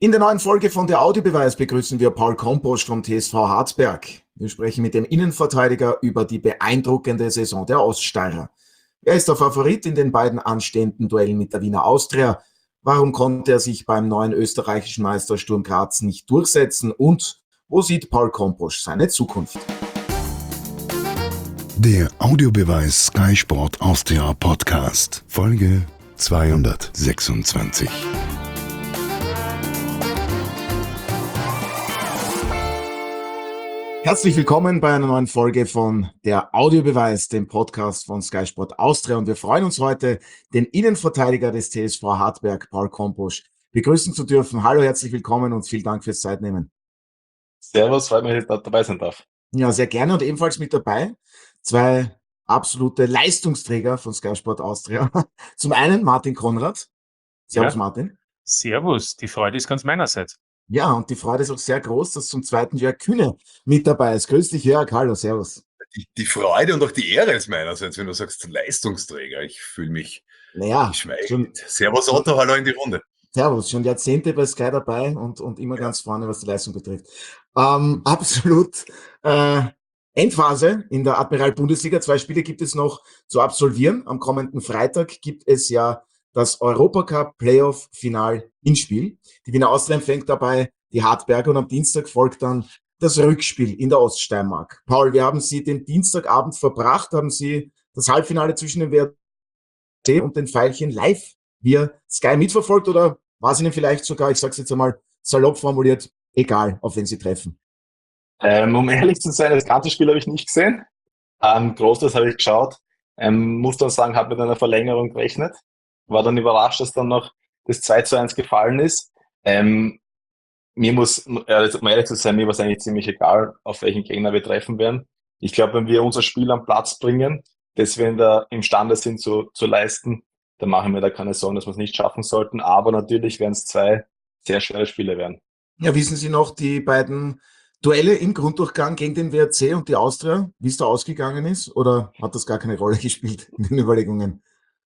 In der neuen Folge von der Audiobeweis begrüßen wir Paul Komposch vom TSV Hartberg. Wir sprechen mit dem Innenverteidiger über die beeindruckende Saison der Oststeirer. Er ist der Favorit in den beiden anstehenden Duellen mit der Wiener Austria. Warum konnte er sich beim neuen österreichischen Meister Sturm Graz nicht durchsetzen? Und wo sieht Paul Komposch seine Zukunft? Der Audiobeweis Sky Sport Austria Podcast, Folge 226. Herzlich willkommen bei einer neuen Folge von der Audiobeweis, dem Podcast von Sky Sport Austria. Und wir freuen uns heute, den Innenverteidiger des TSV Hartberg, Paul Komposch, begrüßen zu dürfen. Hallo, herzlich willkommen und vielen Dank fürs Zeitnehmen. Servus, freut mich, dass ich dabei sein darf. Ja, sehr gerne und ebenfalls mit dabei zwei absolute Leistungsträger von Sky Sport Austria. Zum einen Martin Konrad. Servus, ja. Martin. Servus, die Freude ist ganz meinerseits. Ja, und die Freude ist auch sehr groß, dass zum zweiten Jörg Kühne mit dabei ist. Grüß dich, Jörg. Hallo, servus. Die Freude und auch die Ehre ist meinerseits, wenn du sagst Leistungsträger. Ich fühle mich geschmeichelt. Servus Otto, hallo in die Runde. Servus, schon Jahrzehnte bei Sky dabei und immer ganz vorne, was die Leistung betrifft. Absolut Endphase in der Admiral-Bundesliga. 2 Spiele gibt es noch zu absolvieren. Am kommenden Freitag gibt es ja das Europacup-Playoff-Final-Hinspiel. Die Wiener Austria empfängt dabei die Hartberger und am Dienstag folgt dann das Rückspiel in der Oststeiermark. Paul, wir haben Sie den Dienstagabend verbracht, haben Sie das Halbfinale zwischen dem WRC und den Veilchen live via Sky mitverfolgt oder war es Ihnen vielleicht sogar, ich sage es jetzt einmal salopp formuliert, egal, auf wen Sie treffen? Um ehrlich zu sein, das ganze Spiel habe ich nicht gesehen. Großteils habe ich geschaut. Muss dann sagen, habe mit einer Verlängerung gerechnet. War dann überrascht, dass dann noch das 2:1 gefallen ist. Um ehrlich zu sein, mir war es eigentlich ziemlich egal, auf welchen Gegner wir treffen werden. Ich glaube, wenn wir unser Spiel am Platz bringen, das wir da imstande sind zu leisten, dann machen wir da keine Sorgen, dass wir es nicht schaffen sollten. Aber natürlich werden es 2 sehr schwere Spiele werden. Ja, wissen Sie noch die beiden Duelle im Grunddurchgang gegen den WRC und die Austria, wie es da ausgegangen ist? Oder hat das gar keine Rolle gespielt in den Überlegungen?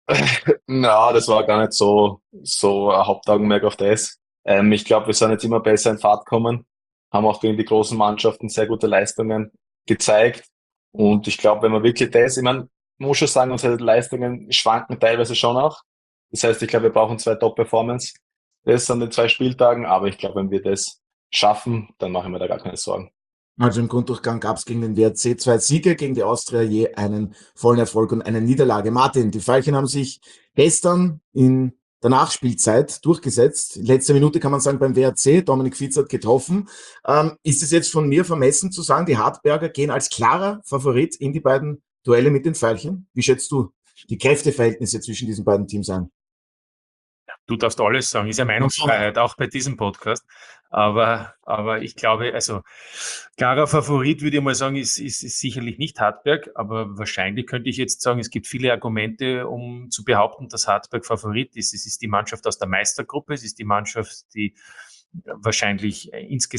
Na, das war gar nicht so ein Hauptaugenmerk auf das. Ich glaube, wir sind jetzt immer besser in Fahrt gekommen, haben auch gegen die großen Mannschaften sehr gute Leistungen gezeigt. Und ich glaube, wenn wir wirklich ich meine, man muss schon sagen, unsere Leistungen schwanken teilweise schon auch. Das heißt, ich glaube, wir brauchen 2 Top-Performance. Das an den 2 Spieltagen, aber ich glaube, wenn wir das schaffen, dann machen wir da gar keine Sorgen. Also im Grunddurchgang gab es gegen den WRC 2 Siege, gegen die Austria je einen vollen Erfolg und eine Niederlage. Martin, die Veilchen haben sich gestern in der Nachspielzeit durchgesetzt. In letzter Minute kann man sagen beim WRC, Dominik Fitz hat getroffen. Ist es jetzt von mir vermessen zu sagen, die Hartberger gehen als klarer Favorit in die beiden Duelle mit den Veilchen? Wie schätzt du die Kräfteverhältnisse zwischen diesen beiden Teams ein? Du darfst alles sagen, ist ja Meinungsfreiheit, auch bei diesem Podcast. Aber ich glaube, also klarer Favorit, würde ich mal sagen, ist sicherlich nicht Hartberg, aber wahrscheinlich könnte ich jetzt sagen, es gibt viele Argumente, um zu behaupten, dass Hartberg Favorit ist. Es ist die Mannschaft aus der Meistergruppe, es ist die Mannschaft, die wahrscheinlich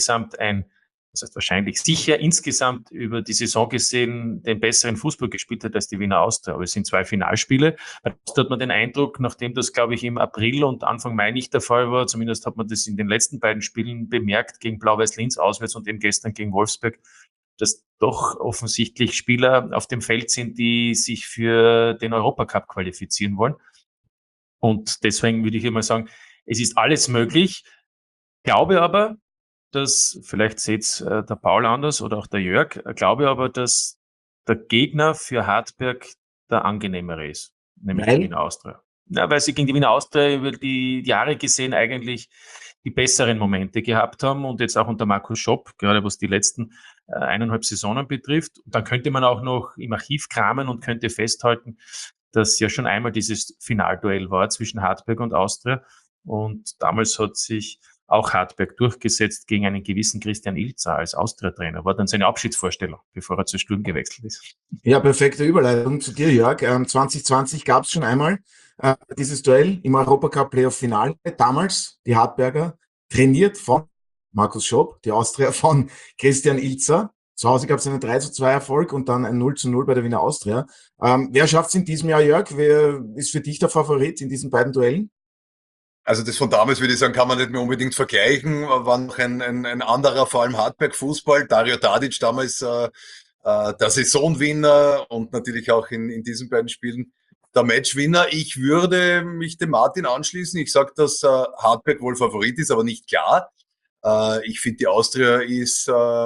sicher insgesamt über die Saison gesehen den besseren Fußball gespielt hat als die Wiener Austria. Aber es sind 2 Finalspiele. Da hat man den Eindruck, nachdem das, glaube ich, im April und Anfang Mai nicht der Fall war, zumindest hat man das in den letzten beiden Spielen bemerkt, gegen Blau-Weiß Linz auswärts und eben gestern gegen Wolfsberg, dass doch offensichtlich Spieler auf dem Feld sind, die sich für den Europacup qualifizieren wollen. Und deswegen würde ich immer sagen, es ist alles möglich. Glaube aber, vielleicht seht's der Paul anders oder auch der Jörg, glaube aber, dass der Gegner für Hartberg der angenehmere ist, nämlich die Wiener Austria. Ja, weil sie gegen die Wiener Austria über die Jahre gesehen eigentlich die besseren Momente gehabt haben und jetzt auch unter Markus Schopp, gerade was die letzten 1,5 Saisonen betrifft. Und dann könnte man auch noch im Archiv kramen und könnte festhalten, dass ja schon einmal dieses Finalduell war zwischen Hartberg und Austria und damals hat sich auch Hartberg durchgesetzt gegen einen gewissen Christian Ilzer als Austria-Trainer. War dann seine Abschiedsvorstellung, bevor er zu Sturm gewechselt ist. Ja, perfekte Überleitung zu dir, Jörg. 2020 gab es schon einmal dieses Duell im Europacup-Playoff-Finale. Damals die Hartberger, trainiert von Markus Schopp, die Austria von Christian Ilzer. Zu Hause gab es einen 3:2 Erfolg und dann ein 0:0 bei der Wiener Austria. Wer schafft es in diesem Jahr, Jörg? Wer ist für dich der Favorit in diesen beiden Duellen? Also das von damals, würde ich sagen, kann man nicht mehr unbedingt vergleichen. War noch ein anderer, vor allem Hartberg-Fußball. Dario Tadic damals der Saisonwinner und natürlich auch in diesen beiden Spielen der Matchwinner. Ich würde mich dem Martin anschließen. Ich sage, dass Hartberg wohl Favorit ist, aber nicht klar. Ich finde, die Austria ist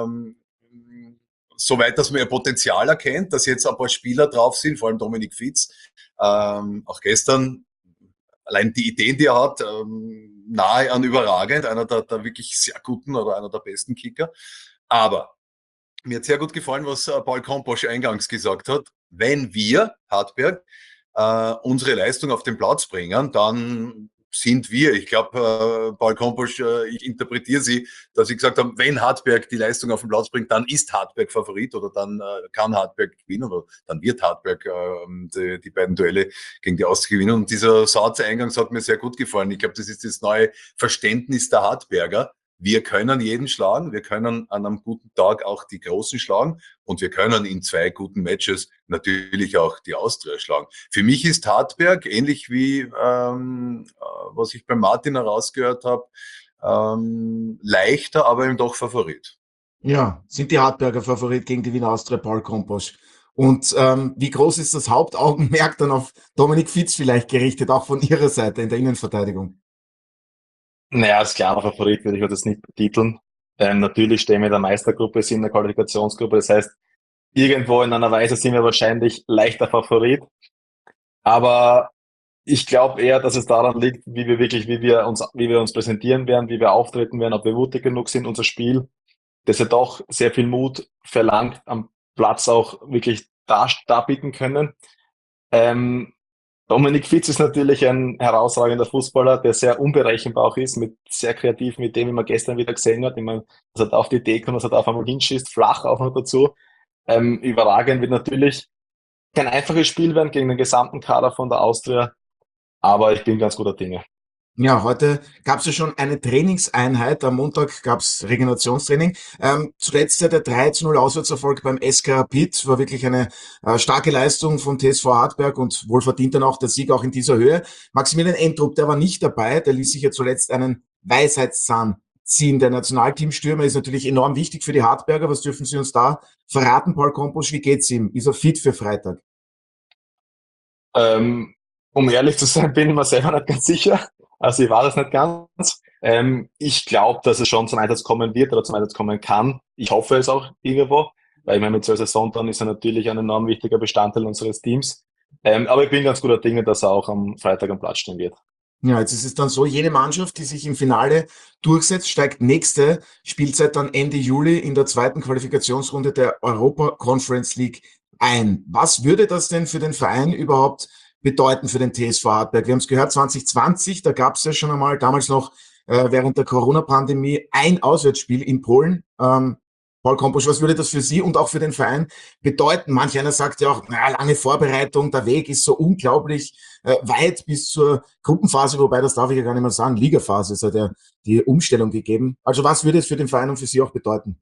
so weit, dass man ihr Potenzial erkennt, dass jetzt ein paar Spieler drauf sind, vor allem Dominik Fitz. Auch gestern, allein die Ideen, die er hat, nahe an überragend, einer der wirklich sehr guten oder einer der besten Kicker. Aber mir hat sehr gut gefallen, was Paul Komposch eingangs gesagt hat. Wenn wir, Hartberg, unsere Leistung auf den Platz bringen, dann sind wir, ich glaube, Paul Komposch, ich interpretiere sie, dass sie gesagt haben, wenn Hartberg die Leistung auf den Platz bringt, dann ist Hartberg Favorit oder dann kann Hartberg gewinnen oder dann wird Hartberg die beiden Duelle gegen die Austria gewinnen. Und dieser Satz eingangs hat mir sehr gut gefallen. Ich glaube, das ist das neue Verständnis der Hartberger. Wir können jeden schlagen, wir können an einem guten Tag auch die Großen schlagen und wir können in 2 guten Matches natürlich auch die Austria schlagen. Für mich ist Hartberg, ähnlich wie was ich bei Martin herausgehört habe, leichter, aber eben doch Favorit. Ja, sind die Hartberger Favorit gegen die Wiener Austria, Paul Komposch. Und wie groß ist das Hauptaugenmerk dann auf Dominik Fitz vielleicht gerichtet, auch von Ihrer Seite in der Innenverteidigung? Naja, als klarer Favorit würde ich das nicht betiteln. Natürlich stehen wir in der Meistergruppe, sind in der Qualifikationsgruppe. Das heißt, irgendwo in einer Weise sind wir wahrscheinlich leichter Favorit. Aber ich glaube eher, dass es daran liegt, wie wir uns präsentieren werden, wie wir auftreten werden, ob wir mutig genug sind, unser Spiel, das ja doch sehr viel Mut verlangt, am Platz auch wirklich darbieten können. Dominik Fitz ist natürlich ein herausragender Fußballer, der sehr unberechenbar auch ist, sehr kreativ mit dem, wie man gestern wieder gesehen hat. Ich meine, dass er da auf die Idee kommt, dass er da auf einmal hinschießt, flach auch noch dazu. Überragend wird natürlich kein einfaches Spiel werden gegen den gesamten Kader von der Austria, aber ich bin ganz guter Dinge. Ja, heute gab es ja schon eine Trainingseinheit. Am Montag gab es Regenerationstraining. Zuletzt ja der 3:0 Auswärtserfolg beim SK Rapid war wirklich eine starke Leistung von TSV Hartberg und wohl verdient dann auch der Sieg auch in dieser Höhe. Maximilian Entrup, der war nicht dabei. Der ließ sich ja zuletzt einen Weisheitszahn ziehen. Der Nationalteamstürmer ist natürlich enorm wichtig für die Hartberger. Was dürfen Sie uns da verraten, Paul Komposch? Wie geht's ihm? Ist er fit für Freitag? Um ehrlich zu sein, bin ich mir selber nicht ganz sicher. Also ich war das nicht ganz. Ich glaube, dass es schon zum Einsatz kommen wird oder zum Einsatz kommen kann. Ich hoffe es auch irgendwo, weil ich meine, mit 12 Saisontoren ist er natürlich ein enorm wichtiger Bestandteil unseres Teams. Aber ich bin ganz guter Dinge, dass er auch am Freitag am Platz stehen wird. Ja, jetzt ist es dann so, jede Mannschaft, die sich im Finale durchsetzt, steigt nächste Spielzeit dann Ende Juli in der 2. Qualifikationsrunde der Europa Conference League ein. Was würde das denn für den Verein überhaupt bedeuten für den TSV Hartberg? Wir haben es gehört, 2020, da gab es ja schon einmal damals noch während der Corona-Pandemie ein Auswärtsspiel in Polen. Paul Komposch, was würde das für Sie und auch für den Verein bedeuten? Manch einer sagt ja auch, lange Vorbereitung, der Weg ist so unglaublich weit bis zur Gruppenphase, wobei das darf ich ja gar nicht mehr sagen, Ligaphase, es hat ja die Umstellung gegeben. Also was würde es für den Verein und für Sie auch bedeuten?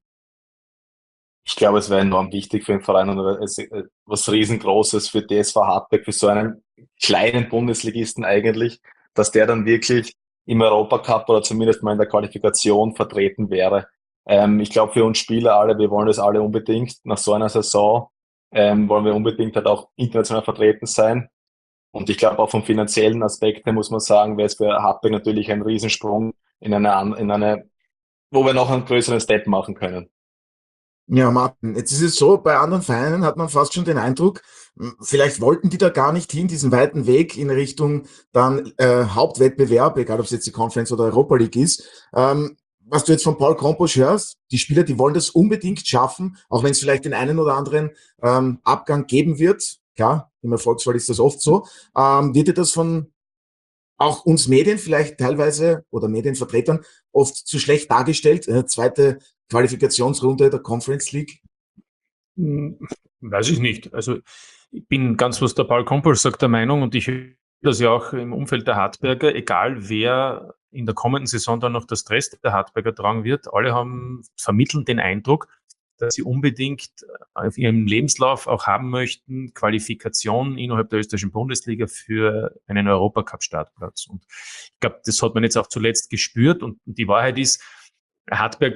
Ich glaube, es wäre enorm wichtig für den Verein und was riesengroßes für TSV Hartberg, für so einen kleinen Bundesligisten eigentlich, dass der dann wirklich im Europacup oder zumindest mal in der Qualifikation vertreten wäre. Ich glaube, für uns Spieler alle, wir wollen das alle unbedingt. Nach so einer Saison wollen wir unbedingt halt auch international vertreten sein. Und ich glaube, auch vom finanziellen Aspekt her muss man sagen, wäre es für Hartberg natürlich ein Riesensprung in eine, wo wir noch einen größeren Step machen können. Ja, Martin, jetzt ist es so, bei anderen Vereinen hat man fast schon den Eindruck, vielleicht wollten die da gar nicht hin, diesen weiten Weg in Richtung dann Hauptwettbewerb, egal ob es jetzt die Conference oder Europa League ist. Was du jetzt von Paul Komposch hörst, die Spieler, die wollen das unbedingt schaffen, auch wenn es vielleicht den einen oder anderen Abgang geben wird. Klar, im Erfolgsfall ist das oft so. Wird dir das von auch uns Medien vielleicht teilweise oder Medienvertretern oft zu schlecht dargestellt? Zweite Qualifikationsrunde der Conference League? Weiß ich nicht. Also ich bin ganz, was der Paul Komposch sagt, der Meinung, und ich höre das ja auch im Umfeld der Hartberger, egal wer in der kommenden Saison dann noch das Dress der Hartberger tragen wird, alle vermitteln den Eindruck, dass sie unbedingt auf ihrem Lebenslauf auch haben möchten, Qualifikation innerhalb der österreichischen Bundesliga für einen Europacup-Startplatz. Und ich glaube, das hat man jetzt auch zuletzt gespürt. Und die Wahrheit ist, Hartberg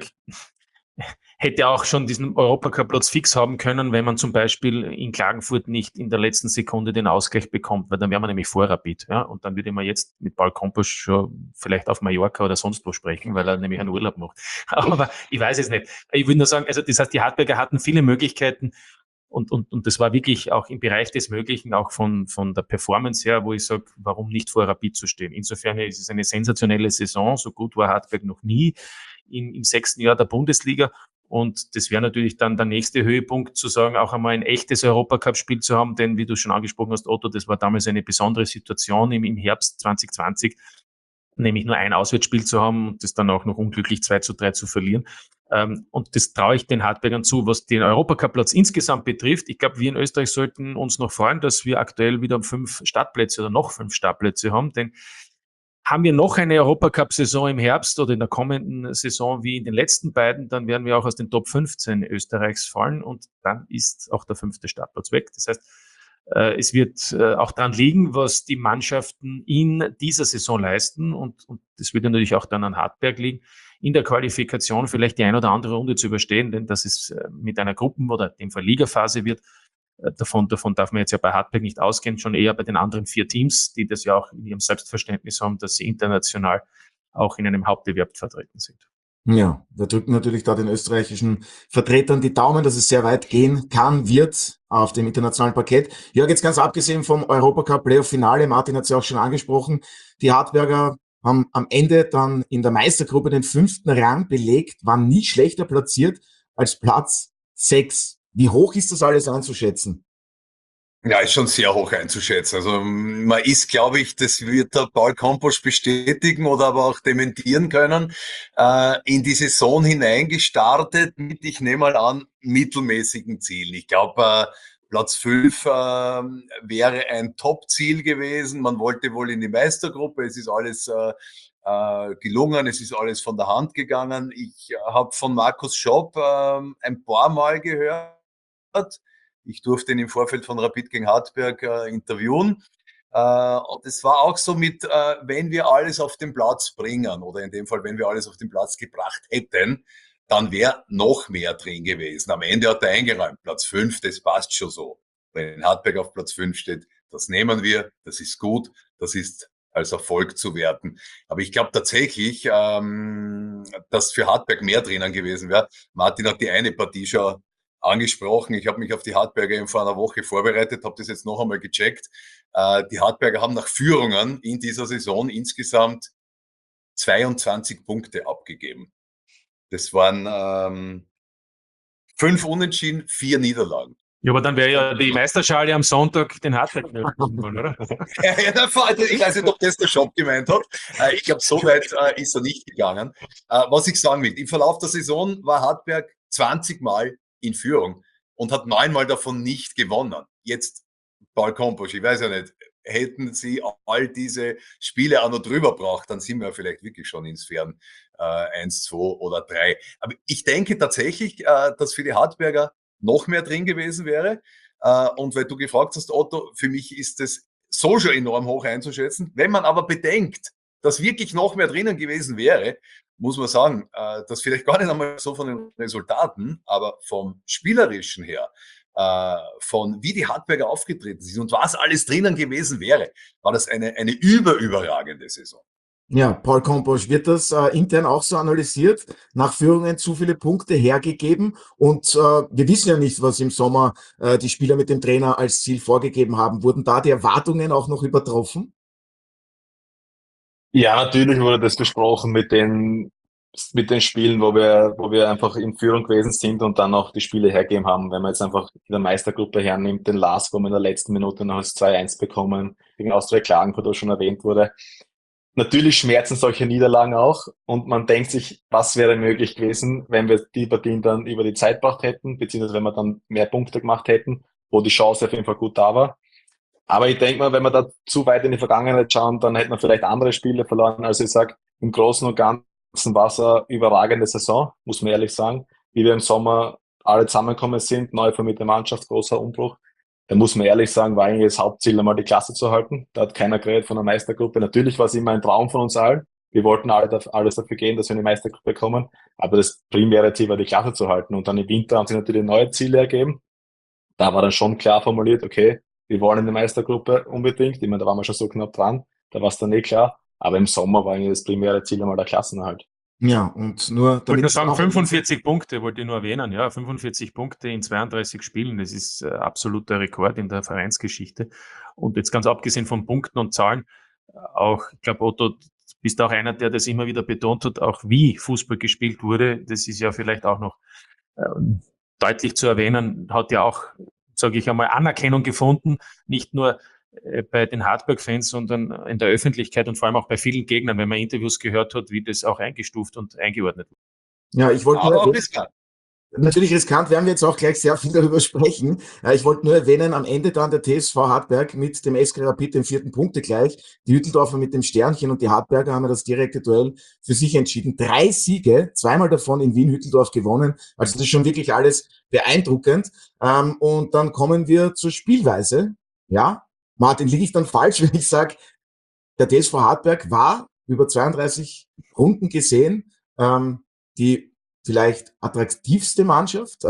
hätte auch schon diesen Europacup-Platz fix haben können, wenn man zum Beispiel in Klagenfurt nicht in der letzten Sekunde den Ausgleich bekommt, weil dann wäre man nämlich vor Rapid. Ja? Und dann würde man jetzt mit Paul Kompos schon vielleicht auf Mallorca oder sonst wo sprechen, weil er nämlich einen Urlaub macht. Aber ich weiß es nicht. Ich würde nur sagen, also das heißt, die Hartberger hatten viele Möglichkeiten und das war wirklich auch im Bereich des Möglichen, auch von der Performance her, wo ich sage, warum nicht vor Rapid zu stehen. Insofern ist es eine sensationelle Saison. So gut war Hartberg noch nie im 6. Jahr der Bundesliga. Und das wäre natürlich dann der nächste Höhepunkt, zu sagen, auch einmal ein echtes Europacup-Spiel zu haben, denn wie du schon angesprochen hast, Otto, das war damals eine besondere Situation im Herbst 2020, nämlich nur ein Auswärtsspiel zu haben und das dann auch noch unglücklich 2:3 zu verlieren. Und das traue ich den Hartbergern zu, was den Europacup-Platz insgesamt betrifft. Ich glaube, wir in Österreich sollten uns noch freuen, dass wir aktuell wieder 5 Startplätze oder noch 5 Startplätze haben, denn haben wir noch eine Europacup-Saison im Herbst oder in der kommenden Saison wie in den letzten beiden, dann werden wir auch aus den Top 15 Österreichs fallen und dann ist auch der 5. Startplatz weg. Das heißt, es wird auch daran liegen, was die Mannschaften in dieser Saison leisten und das wird natürlich auch dann an Hartberg liegen, in der Qualifikation vielleicht die ein oder andere Runde zu überstehen, denn dass es mit einer Gruppen- oder in dem Fall Ligaphase wird, davon darf man jetzt ja bei Hartberg nicht ausgehen, schon eher bei den anderen 4 Teams, die das ja auch in ihrem Selbstverständnis haben, dass sie international auch in einem Hauptbewerb vertreten sind. Ja, wir drücken natürlich da den österreichischen Vertretern die Daumen, dass es sehr weit gehen kann, wird auf dem internationalen Parkett. Jörg, jetzt ganz abgesehen vom Europacup-Playoff-Finale, Martin hat es ja auch schon angesprochen, die Hartberger haben am Ende dann in der Meistergruppe den 5. Rang belegt, waren nie schlechter platziert als Platz 6. Wie hoch ist das alles einzuschätzen? Ja, ist schon sehr hoch einzuschätzen. Also man ist, glaube ich, das wird der Paul Kompos bestätigen oder aber auch dementieren können, in die Saison hineingestartet mit, ich nehme mal an, mittelmäßigen Zielen. Ich glaube, Platz 5 wäre ein Top-Ziel gewesen. Man wollte wohl in die Meistergruppe. Es ist alles gelungen, es ist alles von der Hand gegangen. Ich habe von Markus Schopp ein paar Mal gehört. Ich durfte ihn im Vorfeld von Rapid gegen Hartberg interviewen. Und es war auch so mit, wenn wir alles auf den Platz bringen, oder in dem Fall, wenn wir alles auf den Platz gebracht hätten, dann wäre noch mehr drin gewesen. Am Ende hat er eingeräumt, Platz 5, das passt schon so. Wenn Hartberg auf Platz 5 steht, das nehmen wir, das ist gut, das ist als Erfolg zu werten. Aber ich glaube tatsächlich, dass für Hartberg mehr drinnen gewesen wäre. Martin hat die eine Partie schon angesprochen. Ich habe mich auf die Hartberger eben vor einer Woche vorbereitet, habe das jetzt noch einmal gecheckt. Die Hartberger haben nach Führungen in dieser Saison insgesamt 22 Punkte abgegeben. Das waren 5 Unentschieden, 4 Niederlagen. Ja, aber dann wäre ja die Meisterschale am Sonntag den Hartberg oder? Ich weiß nicht, ob das der Shop gemeint hat. Ich glaube, so weit ist er nicht gegangen. Was ich sagen will, im Verlauf der Saison war Hartberg 20 Mal in Führung und hat 9 Mal davon nicht gewonnen. Jetzt Paul Kompos, ich weiß ja nicht, hätten sie all diese Spiele auch noch drüber gebracht, dann sind wir vielleicht wirklich schon in Sphären 1, 2 oder 3. Aber ich denke tatsächlich, dass für die Hartberger noch mehr drin gewesen wäre. Und weil du gefragt hast, Otto, für mich ist das so schon enorm hoch einzuschätzen. Wenn man aber bedenkt, dass wirklich noch mehr drinnen gewesen wäre, muss man sagen, dass vielleicht gar nicht einmal so von den Resultaten, aber vom Spielerischen her, von wie die Hartberger aufgetreten sind und was alles drinnen gewesen wäre, war das eine überragende Saison. Ja, Paul Kompos, wird das intern auch so analysiert? Nach Führungen zu viele Punkte hergegeben und wir wissen ja nicht, was im Sommer die Spieler mit dem Trainer als Ziel vorgegeben haben. Wurden da die Erwartungen auch noch übertroffen? Ja, natürlich wurde das besprochen mit den Spielen, wo wir einfach in Führung gewesen sind und dann auch die Spiele hergegeben haben. Wenn man jetzt einfach in der Meistergruppe hernimmt, den LASK, wo wir in der letzten Minute noch das 2-1 bekommen, gegen Austria Klagenfurt, was schon erwähnt wurde. Natürlich schmerzen solche Niederlagen auch und man denkt sich, was wäre möglich gewesen, wenn wir die Partien dann über die Zeit gebracht hätten, beziehungsweise wenn wir dann mehr Punkte gemacht hätten, wo die Chance auf jeden Fall gut da war. Aber ich denke mal, wenn wir da zu weit in die Vergangenheit schauen, dann hätten wir vielleicht andere Spiele verloren. Also ich sage, im Großen und Ganzen war es eine überragende Saison, muss man ehrlich sagen, wie wir im Sommer alle zusammengekommen sind, neu formierte Mannschaft, großer Umbruch. Da muss man ehrlich sagen, war eigentlich das Hauptziel, einmal die Klasse zu halten. Da hat keiner geredet von einer Meistergruppe. Natürlich war es immer ein Traum von uns allen. Wir wollten alles dafür gehen, dass wir in die Meistergruppe kommen. Aber das primäre Ziel war, die Klasse zu halten. Und dann im Winter haben sich natürlich neue Ziele ergeben. Da war dann schon klar formuliert, okay, wir wollen in die Meistergruppe unbedingt. Ich meine, da waren wir schon so knapp dran. Da war es dann klar. Aber im Sommer war eigentlich das primäre Ziel einmal der Klassenerhalt. Ja, und nur Ich wollte nur sagen, 45 Punkte, wollte ich nur erwähnen, ja, 45 Punkte in 32 Spielen, das ist absoluter Rekord in der Vereinsgeschichte. Und jetzt ganz abgesehen von Punkten und Zahlen, auch, ich glaube, Otto, du bist auch einer, der das immer wieder betont hat, auch wie Fußball gespielt wurde, das ist ja vielleicht auch noch deutlich zu erwähnen, hat ja auch, sage ich einmal, Anerkennung gefunden, nicht nur bei den Hartberg-Fans, sondern in der Öffentlichkeit und vor allem auch bei vielen Gegnern, wenn man Interviews gehört hat, wie das auch eingestuft und eingeordnet wird. Ja, ich wollte Aber auch riskant. natürlich riskant, werden wir jetzt auch gleich sehr viel darüber sprechen. Ich wollte nur erwähnen, am Ende dann der TSV Hartberg mit dem SK Rapid im 4. Punktegleich, die Hütteldorfer mit dem Sternchen und die Hartberger haben ja das direkte Duell für sich entschieden. 3 Siege, 2-mal davon in Wien-Hütteldorf gewonnen. Also das ist schon wirklich alles beeindruckend. Und dann kommen wir zur Spielweise. Ja, Martin, liege ich dann falsch, wenn ich sage, der TSV Hartberg war über 32 Runden gesehen die vielleicht attraktivste Mannschaft.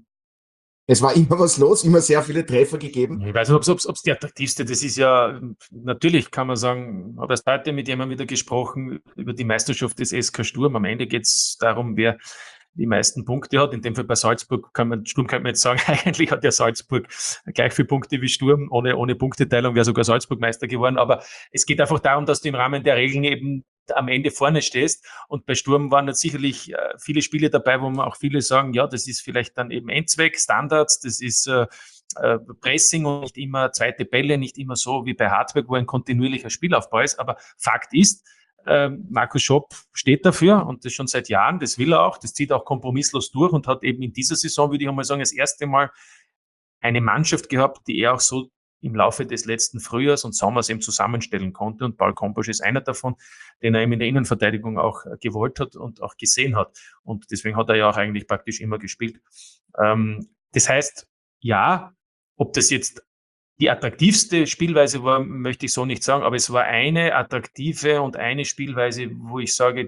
Es war immer was los, immer sehr viele Treffer gegeben. Ich weiß nicht, ob es die attraktivste, das ist ja, natürlich kann man sagen, habe erst heute mit jemandem wieder gesprochen über die Meisterschaft des SK Sturm. Am Ende geht es darum, wer die meisten Punkte hat. In dem Fall bei Salzburg Sturm kann man jetzt sagen, eigentlich hat ja Salzburg gleich viele Punkte wie Sturm. Ohne Punkteteilung wäre sogar Salzburg Meister geworden. Aber es geht einfach darum, dass du im Rahmen der Regeln eben am Ende vorne stehst. Und bei Sturm waren jetzt sicherlich viele Spiele dabei, wo man auch viele sagen, ja, das ist vielleicht dann eben Endzweck, Standards, das ist Pressing und nicht immer zweite Bälle, nicht immer so wie bei Hartberg, wo ein kontinuierlicher Spielaufbau ist. Aber Fakt ist, Markus Schopp steht dafür und das schon seit Jahren, das will er auch, das zieht auch kompromisslos durch und hat eben in dieser Saison, würde ich einmal sagen, das erste Mal eine Mannschaft gehabt, die er auch so im Laufe des letzten Frühjahrs und Sommers eben zusammenstellen konnte und Paul Komposch ist einer davon, den er eben in der Innenverteidigung auch gewollt hat und auch gesehen hat und deswegen hat er ja auch eigentlich praktisch immer gespielt. Das heißt, ja, ob das jetzt die attraktivste Spielweise war, möchte ich so nicht sagen, aber es war eine attraktive und eine Spielweise, wo ich sage,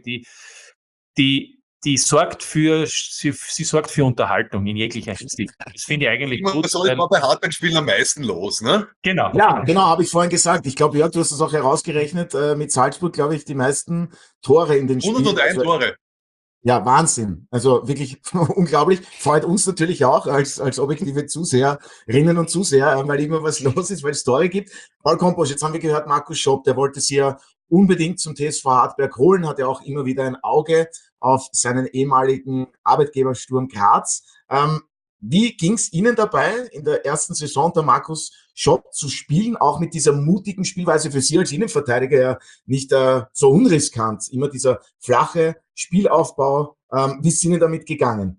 die sorgt sie sorgt für Unterhaltung in jeglicher Hinsicht. Das finde ich eigentlich gut. So ist man bei Hartberg-Spielen am meisten los, ne? Genau. Ja, genau, habe ich vorhin gesagt. Ich glaube, Jörg, du hast es auch herausgerechnet, mit Salzburg, glaube ich, die meisten Tore in den Spielen. 101 Tore. Ja, Wahnsinn. Also wirklich unglaublich. Freut uns natürlich auch als objektive Zuseherinnen und Zuseher, weil immer was los ist, weil es Tore gibt. Paul Komposch, jetzt haben wir gehört, Markus Schopp, der wollte sie ja unbedingt zum TSV Hartberg holen, hat ja auch immer wieder ein Auge auf seinen ehemaligen Arbeitgeber Sturm Graz. Wie ging es Ihnen dabei, in der ersten Saison unter Markus Schopp zu spielen, auch mit dieser mutigen Spielweise für Sie als Innenverteidiger ja nicht so unriskant, immer dieser flache Spielaufbau. Wie ist Ihnen damit gegangen?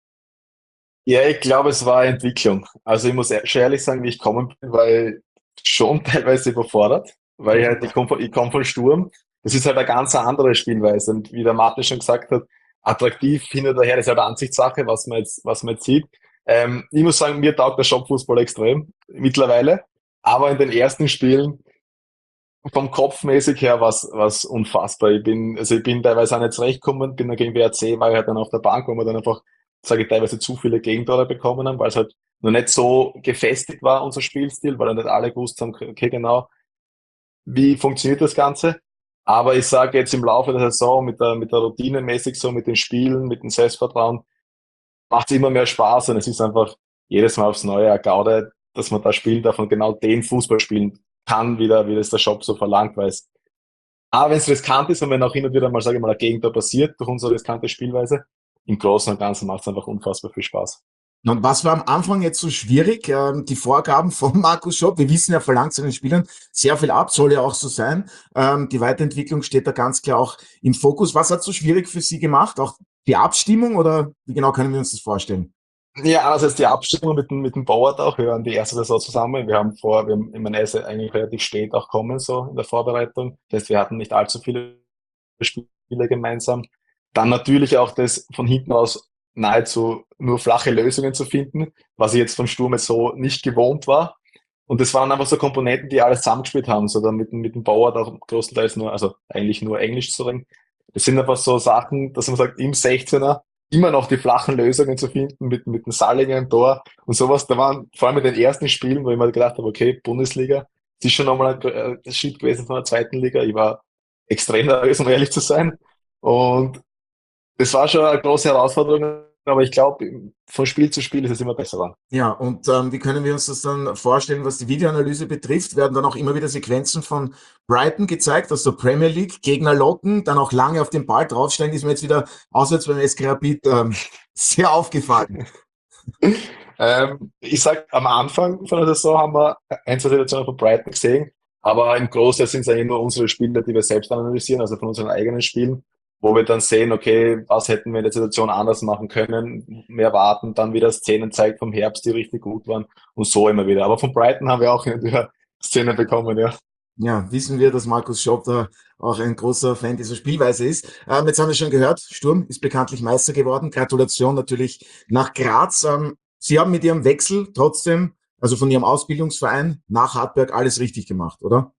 Ja, ich glaube, es war eine Entwicklung. Also ich muss schon ehrlich sagen, wie ich gekommen bin, weil schon teilweise überfordert, weil ich komm von Sturm. Das ist halt eine ganz andere Spielweise. Und wie der Martin schon gesagt hat, attraktiv hin oder her, das ist halt eine Ansichtssache, was man jetzt sieht. Ich muss sagen, mir taugt der Shop-Fußball extrem mittlerweile. Aber in den ersten Spielen vom Kopfmäßig her was unfassbar. Ich bin teilweise auch nicht zurechtgekommen, bin dann gegen WRC, war ich halt dann auf der Bank, wo wir dann einfach, sage ich, teilweise zu viele Gegentore bekommen haben, weil es halt noch nicht so gefestigt war, unser Spielstil, weil dann nicht alle gewusst haben, okay, genau, wie funktioniert das Ganze. Aber ich sage jetzt im Laufe der Saison mit der Routine mäßig so, mit den Spielen, mit dem Selbstvertrauen, macht es immer mehr Spaß und es ist einfach jedes Mal aufs Neue eine Gaude, dass man da spielen darf und genau den Fußball spielen kann, wie das der Shop so verlangt, weil es, wenn es riskant ist und wenn auch hin und wieder mal, sage ich mal, ein Gegentor passiert durch unsere riskante Spielweise, im Großen und Ganzen macht es einfach unfassbar viel Spaß. Und was war am Anfang jetzt so schwierig? Die Vorgaben von Markus Schopp, wir wissen, er verlangt seinen Spielern sehr viel ab, soll ja auch so sein. Die Weiterentwicklung steht da ganz klar auch im Fokus. Was hat so schwierig für Sie gemacht? Auch die Abstimmung oder wie genau können wir uns das vorstellen? Ja, einerseits die Abstimmung mit dem Bauert auch. Wir waren die erste Saison zusammen. Wir haben ich meine, er ist eigentlich relativ spät auch kommen, so in der Vorbereitung. Das heißt, wir hatten nicht allzu viele Spiele gemeinsam. Dann natürlich auch das von hinten aus nahezu nur flache Lösungen zu finden, was ich jetzt vom Sturm jetzt so nicht gewohnt war. Und das waren einfach so Komponenten, die alles zusammengespielt haben, so dann mit dem Bauer auch größtenteils nur, also eigentlich nur Englisch zu reden. Das sind einfach so Sachen, dass man sagt, im 16er immer noch die flachen Lösungen zu finden mit dem Sallinger im Tor und sowas. Da waren vor allem in den ersten Spielen, wo ich mir gedacht habe, okay, Bundesliga, das ist schon nochmal ein Schritt gewesen von der zweiten Liga. Ich war extrem nervös, um ehrlich zu sein. Und das war schon eine große Herausforderung, aber ich glaube, von Spiel zu Spiel ist es immer besser geworden. Ja, und wie können wir uns das dann vorstellen, was die Videoanalyse betrifft? Werden dann auch immer wieder Sequenzen von Brighton gezeigt, aus der Premier League, Gegner locken, dann auch lange auf den Ball draufsteigen, ist mir jetzt wieder auswärts beim SK Rapid sehr aufgefallen. Ich sag, am Anfang von der Saison haben wir ein, zwei Situationen von Brighton gesehen, aber im Großteil sind es eigentlich nur unsere Spiele, die wir selbst analysieren, also von unseren eigenen Spielen, wo wir dann sehen, okay, was hätten wir in der Situation anders machen können, mehr warten, dann wieder Szenen zeigt vom Herbst, die richtig gut waren und so immer wieder. Aber von Brighton haben wir auch wieder Szenen bekommen, ja. Ja, wissen wir, dass Markus Schopp da auch ein großer Fan dieser Spielweise ist. Jetzt haben wir schon gehört, Sturm ist bekanntlich Meister geworden. Gratulation natürlich nach Graz. Sie haben mit Ihrem Wechsel trotzdem, also von Ihrem Ausbildungsverein nach Hartberg, alles richtig gemacht, oder?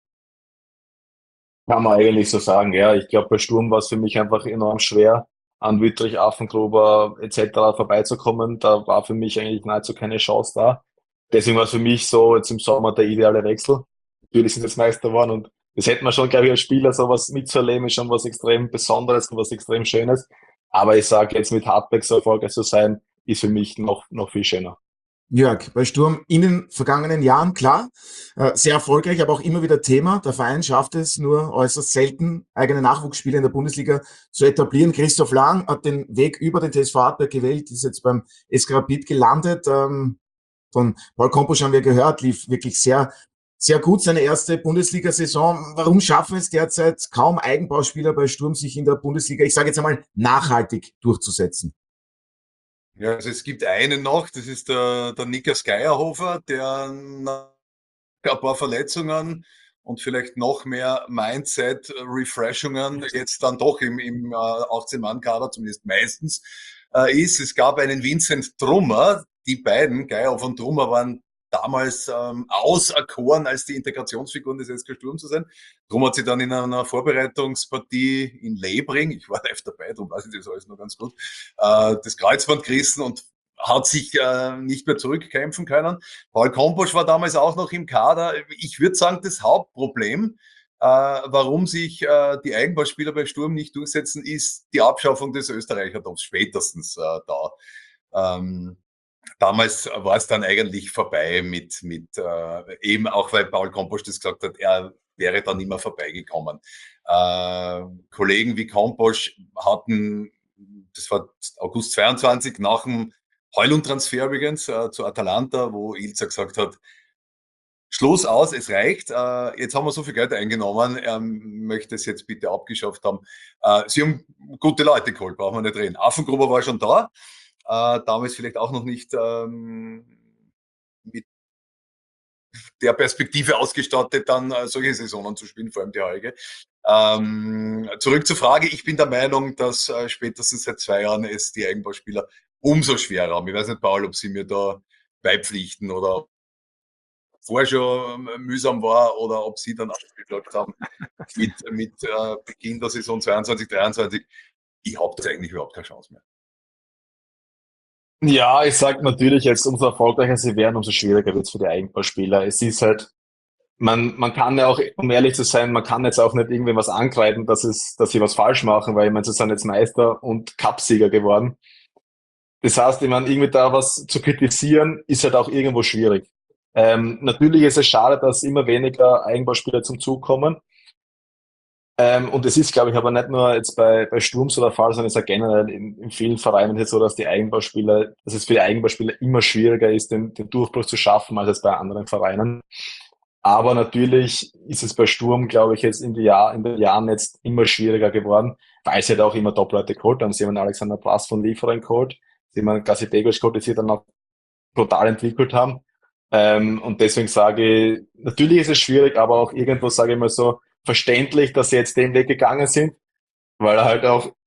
Kann man eigentlich so sagen, ja. Ich glaube, bei Sturm war es für mich einfach enorm schwer, an Wittrich, Affengruber etc. vorbeizukommen. Da war für mich eigentlich nahezu keine Chance da. Deswegen war es für mich so jetzt im Sommer der ideale Wechsel. Natürlich sind jetzt Meister geworden und das hätte man schon, glaube ich, als Spieler sowas mitzuerleben, ist schon was extrem Besonderes und was extrem Schönes. Aber ich sage jetzt mit Hartberg so erfolgreich zu sein, ist für mich noch viel schöner. Jörg, bei Sturm in den vergangenen Jahren, klar, sehr erfolgreich, aber auch immer wieder Thema. Der Verein schafft es nur äußerst selten, eigene Nachwuchsspieler in der Bundesliga zu etablieren. Christoph Lang hat den Weg über den TSV Hartberg gewählt, ist jetzt beim SK Rapid gelandet. Von Paul Komposch haben wir gehört, lief wirklich sehr, sehr gut seine erste Bundesliga-Saison. Warum schaffen es derzeit kaum Eigenbauspieler bei Sturm, sich in der Bundesliga, ich sage jetzt einmal, nachhaltig durchzusetzen? Ja, also es gibt einen noch, das ist der Nikas Geierhofer, der nach ein paar Verletzungen und vielleicht noch mehr Mindset-Refreshungen jetzt dann doch im 18-Mann-Kader, zumindest meistens, ist. Es gab einen Vincent Trummer, die beiden, Geierhofer und Trummer, waren damals auserkoren, als die Integrationsfiguren des SK Sturm zu sein. Drum hat sie dann in einer Vorbereitungspartie in Lebring, ich war live dabei, darum weiß ich das alles noch ganz gut, das Kreuzband gerissen und hat sich nicht mehr zurückkämpfen können. Paul Komposch war damals auch noch im Kader. Ich würde sagen, das Hauptproblem, warum sich die Eigenbauspieler bei Sturm nicht durchsetzen, ist die Abschaffung des Österreicher-Tops spätestens da. Damals war es dann eigentlich vorbei mit eben auch, weil Paul Komposch das gesagt hat, er wäre dann immer vorbeigekommen. Kollegen wie Komposch hatten, das war August 22, nach dem Heulund-Transfer übrigens zu Atalanta, wo Ilza gesagt hat, Schluss aus, es reicht. Jetzt haben wir so viel Geld eingenommen, er möchte es jetzt bitte abgeschafft haben. Sie haben gute Leute geholt, brauchen wir nicht reden. Affengruber war schon da. Damals vielleicht auch noch nicht mit der Perspektive ausgestattet, dann solche Saisonen zu spielen, vor allem die heurige. Zurück zur Frage. Ich bin der Meinung, dass spätestens seit 2 Jahren es die Eigenbauspieler umso schwerer haben. Ich weiß nicht, Paul, ob Sie mir da beipflichten oder vorher schon mühsam war oder ob Sie dann abgeklagt haben mit Beginn der Saison 22, 23. Ich habe da eigentlich überhaupt keine Chance mehr. Ja, ich sag natürlich jetzt, umso erfolgreicher sie werden, umso schwieriger wird es für die Eigenbauspieler. Es ist halt, man kann ja auch, um ehrlich zu sein, man kann jetzt auch nicht irgendwem was ankreiden, dass sie was falsch machen, weil ich meine, sie sind jetzt Meister und Cupsieger geworden. Das heißt, ich meine, irgendwie da was zu kritisieren, ist halt auch irgendwo schwierig. Natürlich ist es schade, dass immer weniger Eigenbauspieler zum Zug kommen. Und es ist, glaube ich, aber nicht nur jetzt bei Sturm so der Fall, sondern es ist ja generell in vielen Vereinen jetzt so, dass dass es für die Eigenbauspieler immer schwieriger ist, den Durchbruch zu schaffen, als es bei anderen Vereinen. Aber natürlich ist es bei Sturm, glaube ich, jetzt in den Jahren jetzt immer schwieriger geworden, weil sie halt auch immer Top-Leute geholt haben. Sie haben Alexander Plass von Liefering geholt, sie haben Gassi Begovic geholt, die sie dann auch brutal entwickelt haben. Und deswegen sage ich, natürlich ist es schwierig, aber auch irgendwo, sage ich mal so, verständlich, dass sie jetzt den Weg gegangen sind, weil er halt auch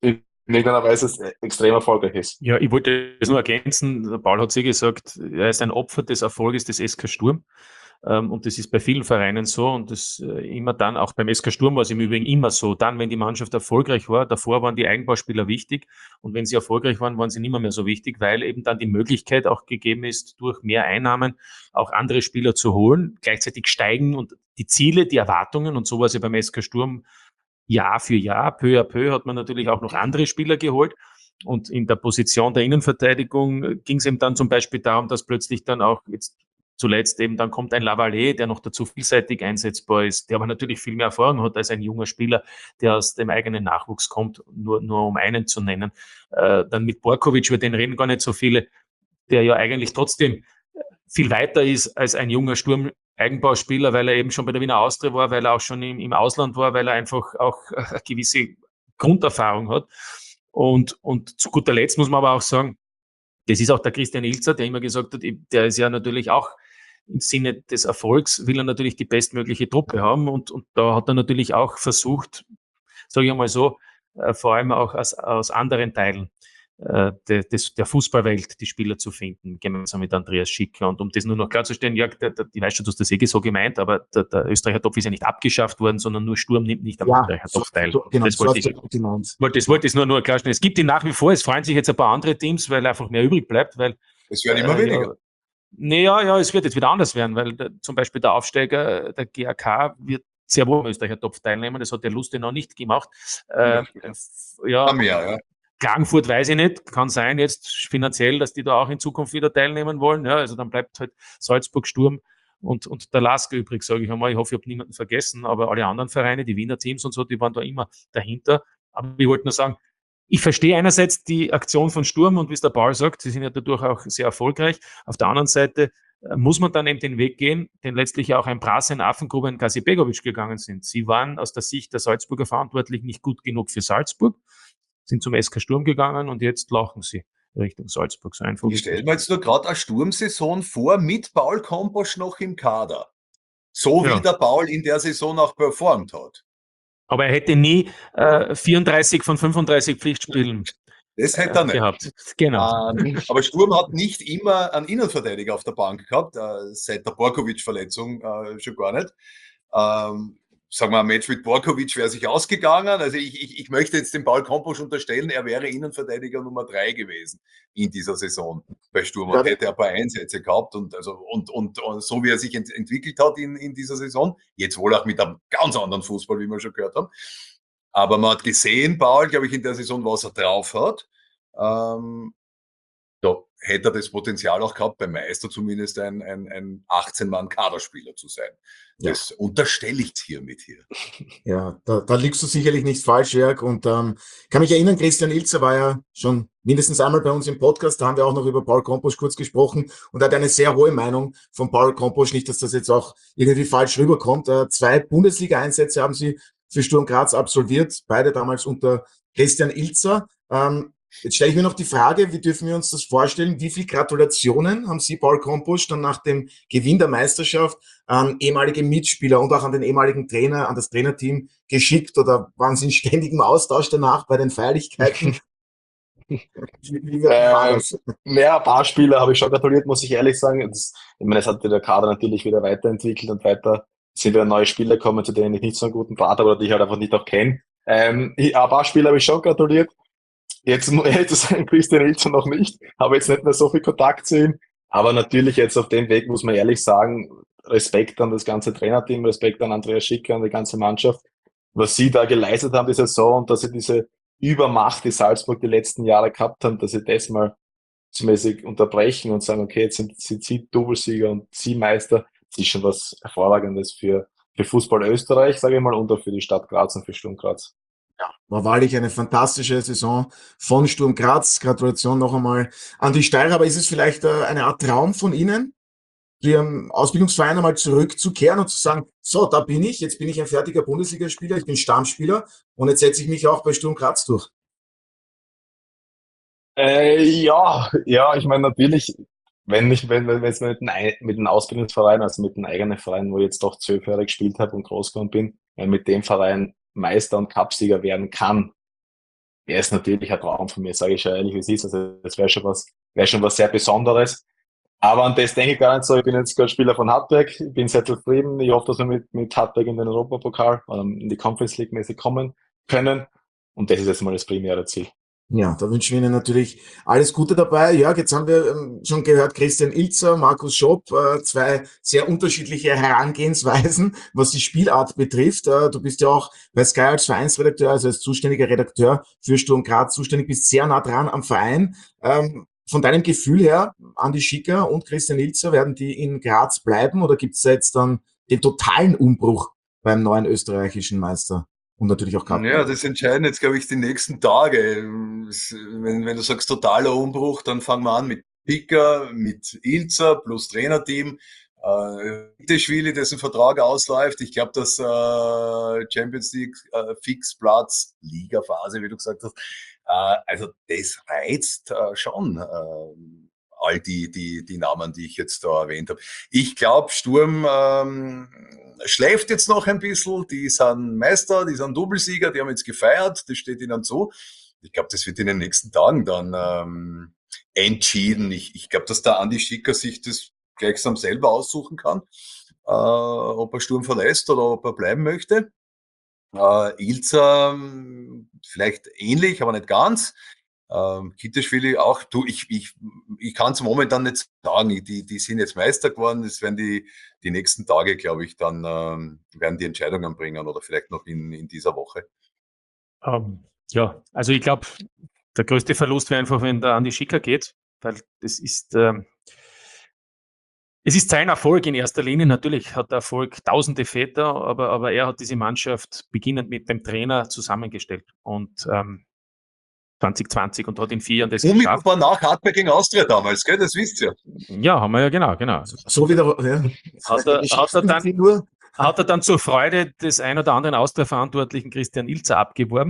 in irgendeiner Weise extrem erfolgreich ist. Ja, ich wollte es nur ergänzen. Der Paul hat sie gesagt, er ist ein Opfer des Erfolges des SK Sturm. Und das ist bei vielen Vereinen so. Und das immer dann, auch beim SK Sturm war es im Übrigen immer so. Dann, wenn die Mannschaft erfolgreich war, davor waren die Eigenbauspieler wichtig. Und wenn sie erfolgreich waren, waren sie nicht mehr so wichtig, weil eben dann die Möglichkeit auch gegeben ist, durch mehr Einnahmen auch andere Spieler zu holen. Gleichzeitig steigen und die Ziele, die Erwartungen, und so war es ja beim SK Sturm Jahr für Jahr, peu à peu, hat man natürlich auch noch andere Spieler geholt. Und in der Position der Innenverteidigung ging es eben dann zum Beispiel darum, dass plötzlich dann auch jetzt zuletzt eben dann kommt ein Lavallée, der noch dazu vielseitig einsetzbar ist, der aber natürlich viel mehr Erfahrung hat als ein junger Spieler, der aus dem eigenen Nachwuchs kommt, nur um einen zu nennen. Dann mit Borkovic, über den reden gar nicht so viele, der ja eigentlich trotzdem viel weiter ist als ein junger Sturm-Eigenbauspieler, weil er eben schon bei der Wiener Austria war, weil er auch schon im Ausland war, weil er einfach auch eine gewisse Grunderfahrung hat. Und zu guter Letzt muss man aber auch sagen, das ist auch der Christian Ilzer, der immer gesagt hat, der ist ja natürlich auch im Sinne des Erfolgs, will er natürlich die bestmögliche Truppe haben. Und da hat er natürlich auch versucht, sage ich einmal so, vor allem auch aus anderen Teilen der Fußballwelt die Spieler zu finden, gemeinsam mit Andreas Schicker. Und um das nur noch klarzustellen, Jörg, ich weiß schon, du hast das so gemeint, aber der Österreicher Topf ist ja nicht abgeschafft worden, sondern nur Sturm nimmt nicht am Österreicher Topf teil. Genau, das wollte ich nur klarstellen. Es gibt ihn nach wie vor, es freuen sich jetzt ein paar andere Teams, weil einfach mehr übrig bleibt, weil Es werden immer weniger. Ja, es wird jetzt wieder anders werden, weil zum Beispiel der Aufsteiger, der GAK, wird sehr wohl am Österreicher Topf teilnehmen. Das hat der Luste noch nicht gemacht. Ja. Klagenfurt weiß ich nicht, kann sein jetzt finanziell, dass die da auch in Zukunft wieder teilnehmen wollen. Ja, also dann bleibt halt Salzburg, Sturm und der LASK übrig, sage ich einmal. Ich hoffe, ich habe niemanden vergessen, aber alle anderen Vereine, die Wiener Teams und so, die waren da immer dahinter. Aber ich wollte nur sagen, ich verstehe einerseits die Aktion von Sturm und wie es der Paul sagt, sie sind ja dadurch auch sehr erfolgreich. Auf der anderen Seite muss man dann eben den Weg gehen, den letztlich auch ein Prasen, Affengruber und Kasibegovic gegangen sind. Sie waren aus der Sicht der Salzburger Verantwortlichen nicht gut genug für Salzburg, sind zum SK Sturm gegangen und jetzt laufen sie Richtung Salzburg. So einfach. Ich stelle mir jetzt nur gerade eine Sturmsaison vor, mit Paul Komposch noch im Kader. So wie der Paul in der Saison auch performt hat. Aber er hätte nie 34 von 35 Pflichtspielen das hätte er nicht gehabt. Genau. Aber Sturm hat nicht immer einen Innenverteidiger auf der Bank gehabt, seit der Borkovic-Verletzung schon gar nicht. Sagen wir, ein Match mit Borkovic wäre sich ausgegangen. Also ich möchte jetzt dem Paul Komposch unterstellen, er wäre Innenverteidiger Nummer 3 gewesen in dieser Saison bei Sturm. Und hätte er ein paar Einsätze gehabt und so wie er sich entwickelt hat in dieser Saison, jetzt wohl auch mit einem ganz anderen Fußball, wie wir schon gehört haben. Aber man hat gesehen, Paul, glaube ich, in der Saison, was er drauf hat. Da hätte er das Potenzial auch gehabt, beim Meister zumindest ein 18-Mann-Kaderspieler zu sein. Das unterstelle ich hiermit hier. Ja, da liegst du sicherlich nicht falsch, Jörg. Und kann mich erinnern, Christian Ilzer war ja schon mindestens einmal bei uns im Podcast. Da haben wir auch noch über Paul Komposch kurz gesprochen und hat eine sehr hohe Meinung von Paul Komposch. Nicht, dass das jetzt auch irgendwie falsch rüberkommt. 2 Bundesliga-Einsätze haben sie für Sturm Graz absolviert, beide damals unter Christian Ilzer. Jetzt stelle ich mir noch die Frage, wie dürfen wir uns das vorstellen? Wie viele Gratulationen haben Sie, Paul Komposch, dann nach dem Gewinn der Meisterschaft an ehemalige Mitspieler und auch an den ehemaligen Trainer, an das Trainerteam geschickt oder waren Sie in ständigem Austausch danach bei den Feierlichkeiten? Ein paar Spieler habe ich schon gratuliert, muss ich ehrlich sagen. Ich meine, es hat der Kader natürlich wieder weiterentwickelt und weiter sind wieder neue Spieler gekommen, zu denen ich nicht so einen guten Draht habe oder die ich halt einfach nicht auch kenne. Ein paar Spieler habe ich schon gratuliert. Jetzt zu sagen, Christian Ilzer noch nicht, habe jetzt nicht mehr so viel Kontakt zu ihm, aber natürlich jetzt auf dem Weg muss man ehrlich sagen, Respekt an das ganze Trainerteam, Respekt an Andreas Schicker, an die ganze Mannschaft, was sie da geleistet haben, die Saison, und dass sie diese Übermacht, die Salzburg die letzten Jahre gehabt haben, dass sie das mal zumindest unterbrechen und sagen, okay, jetzt sind sie Doublesieger und sie Meister, das ist schon was Hervorragendes für Fußball Österreich, sage ich mal, und auch für die Stadt Graz und für Sturm Graz. Ja, war wahrlich eine fantastische Saison von Sturm Graz. Gratulation noch einmal an die Steirer. Aber ist es vielleicht eine Art Traum von Ihnen, zu Ihrem Ausbildungsverein einmal zurückzukehren und zu sagen, so, da bin ich, jetzt bin ich ein fertiger Bundesligaspieler, ich bin Stammspieler und jetzt setze ich mich auch bei Sturm Graz durch? Ja, ich meine natürlich, wenn es mit einem Ausbildungsverein, also mit einem eigenen Verein, wo ich jetzt doch 12 Jahre gespielt habe und groß geworden bin, mit dem Verein Meister und Cupsieger werden kann, er ist natürlich ein Traum von mir, sage ich ja ehrlich, wie es ist. Also das wäre schon was sehr Besonderes. Aber an das denke ich gar nicht so. Ich bin jetzt gerade Spieler von Hartberg. Ich bin sehr zufrieden. Ich hoffe, dass wir mit Hartberg in den Europapokal in die Conference League mäßig kommen können. Und das ist jetzt mal das primäre Ziel. Ja, da wünschen wir Ihnen natürlich alles Gute dabei. Jörg, jetzt haben wir schon gehört, Christian Ilzer, Markus Schopp, zwei sehr unterschiedliche Herangehensweisen, was die Spielart betrifft. Du bist ja auch bei Sky als Vereinsredakteur, also als zuständiger Redakteur für Sturm Graz zuständig, bist sehr nah dran am Verein. Von deinem Gefühl her, Andi Schicker und Christian Ilzer, werden die in Graz bleiben oder gibt es jetzt dann den totalen Umbruch beim neuen österreichischen Meister? Und natürlich auch Cup. Ja, das entscheiden jetzt, glaube ich, die nächsten Tage. Wenn du sagst totaler Umbruch, dann fangen wir an mit Picker, mit Ilzer plus Trainerteam. Iteschwili, dessen Vertrag ausläuft. Ich glaube, dass Champions League Fixplatz, Ligaphase, wie du gesagt hast, also das reizt schon all die Namen, die ich jetzt da erwähnt habe. Ich glaube, Sturm schläft jetzt noch ein bisschen. Die sind Meister, die sind Doublesieger, die haben jetzt gefeiert, das steht ihnen zu. Ich glaube, das wird in den nächsten Tagen dann entschieden. Ich glaube, dass der Andi Schicker sich das gleichsam selber aussuchen kann, ob er Sturm verlässt oder ob er bleiben möchte. Ilzer vielleicht ähnlich, aber nicht ganz. Kiteschwili auch, ich kann es momentan nicht sagen, die sind jetzt Meister geworden, das werden die nächsten Tage, glaube ich, dann werden die Entscheidungen bringen oder vielleicht noch in dieser Woche. Ja, also ich glaube, der größte Verlust wäre einfach, wenn der Andi Schicker geht, weil das ist, es ist sein Erfolg in erster Linie. Natürlich hat der Erfolg tausende Väter, aber er hat diese Mannschaft beginnend mit dem Trainer zusammengestellt und 2020 und hat in 4 Jahren das geschafft. Unmittelbar nach Hartberg gegen Austria damals, gell? Das wisst ihr. Ja, haben wir ja, genau. So wieder, ja. Hat er dann zur Freude des ein oder anderen Austria-Verantwortlichen Christian Ilzer abgeworben,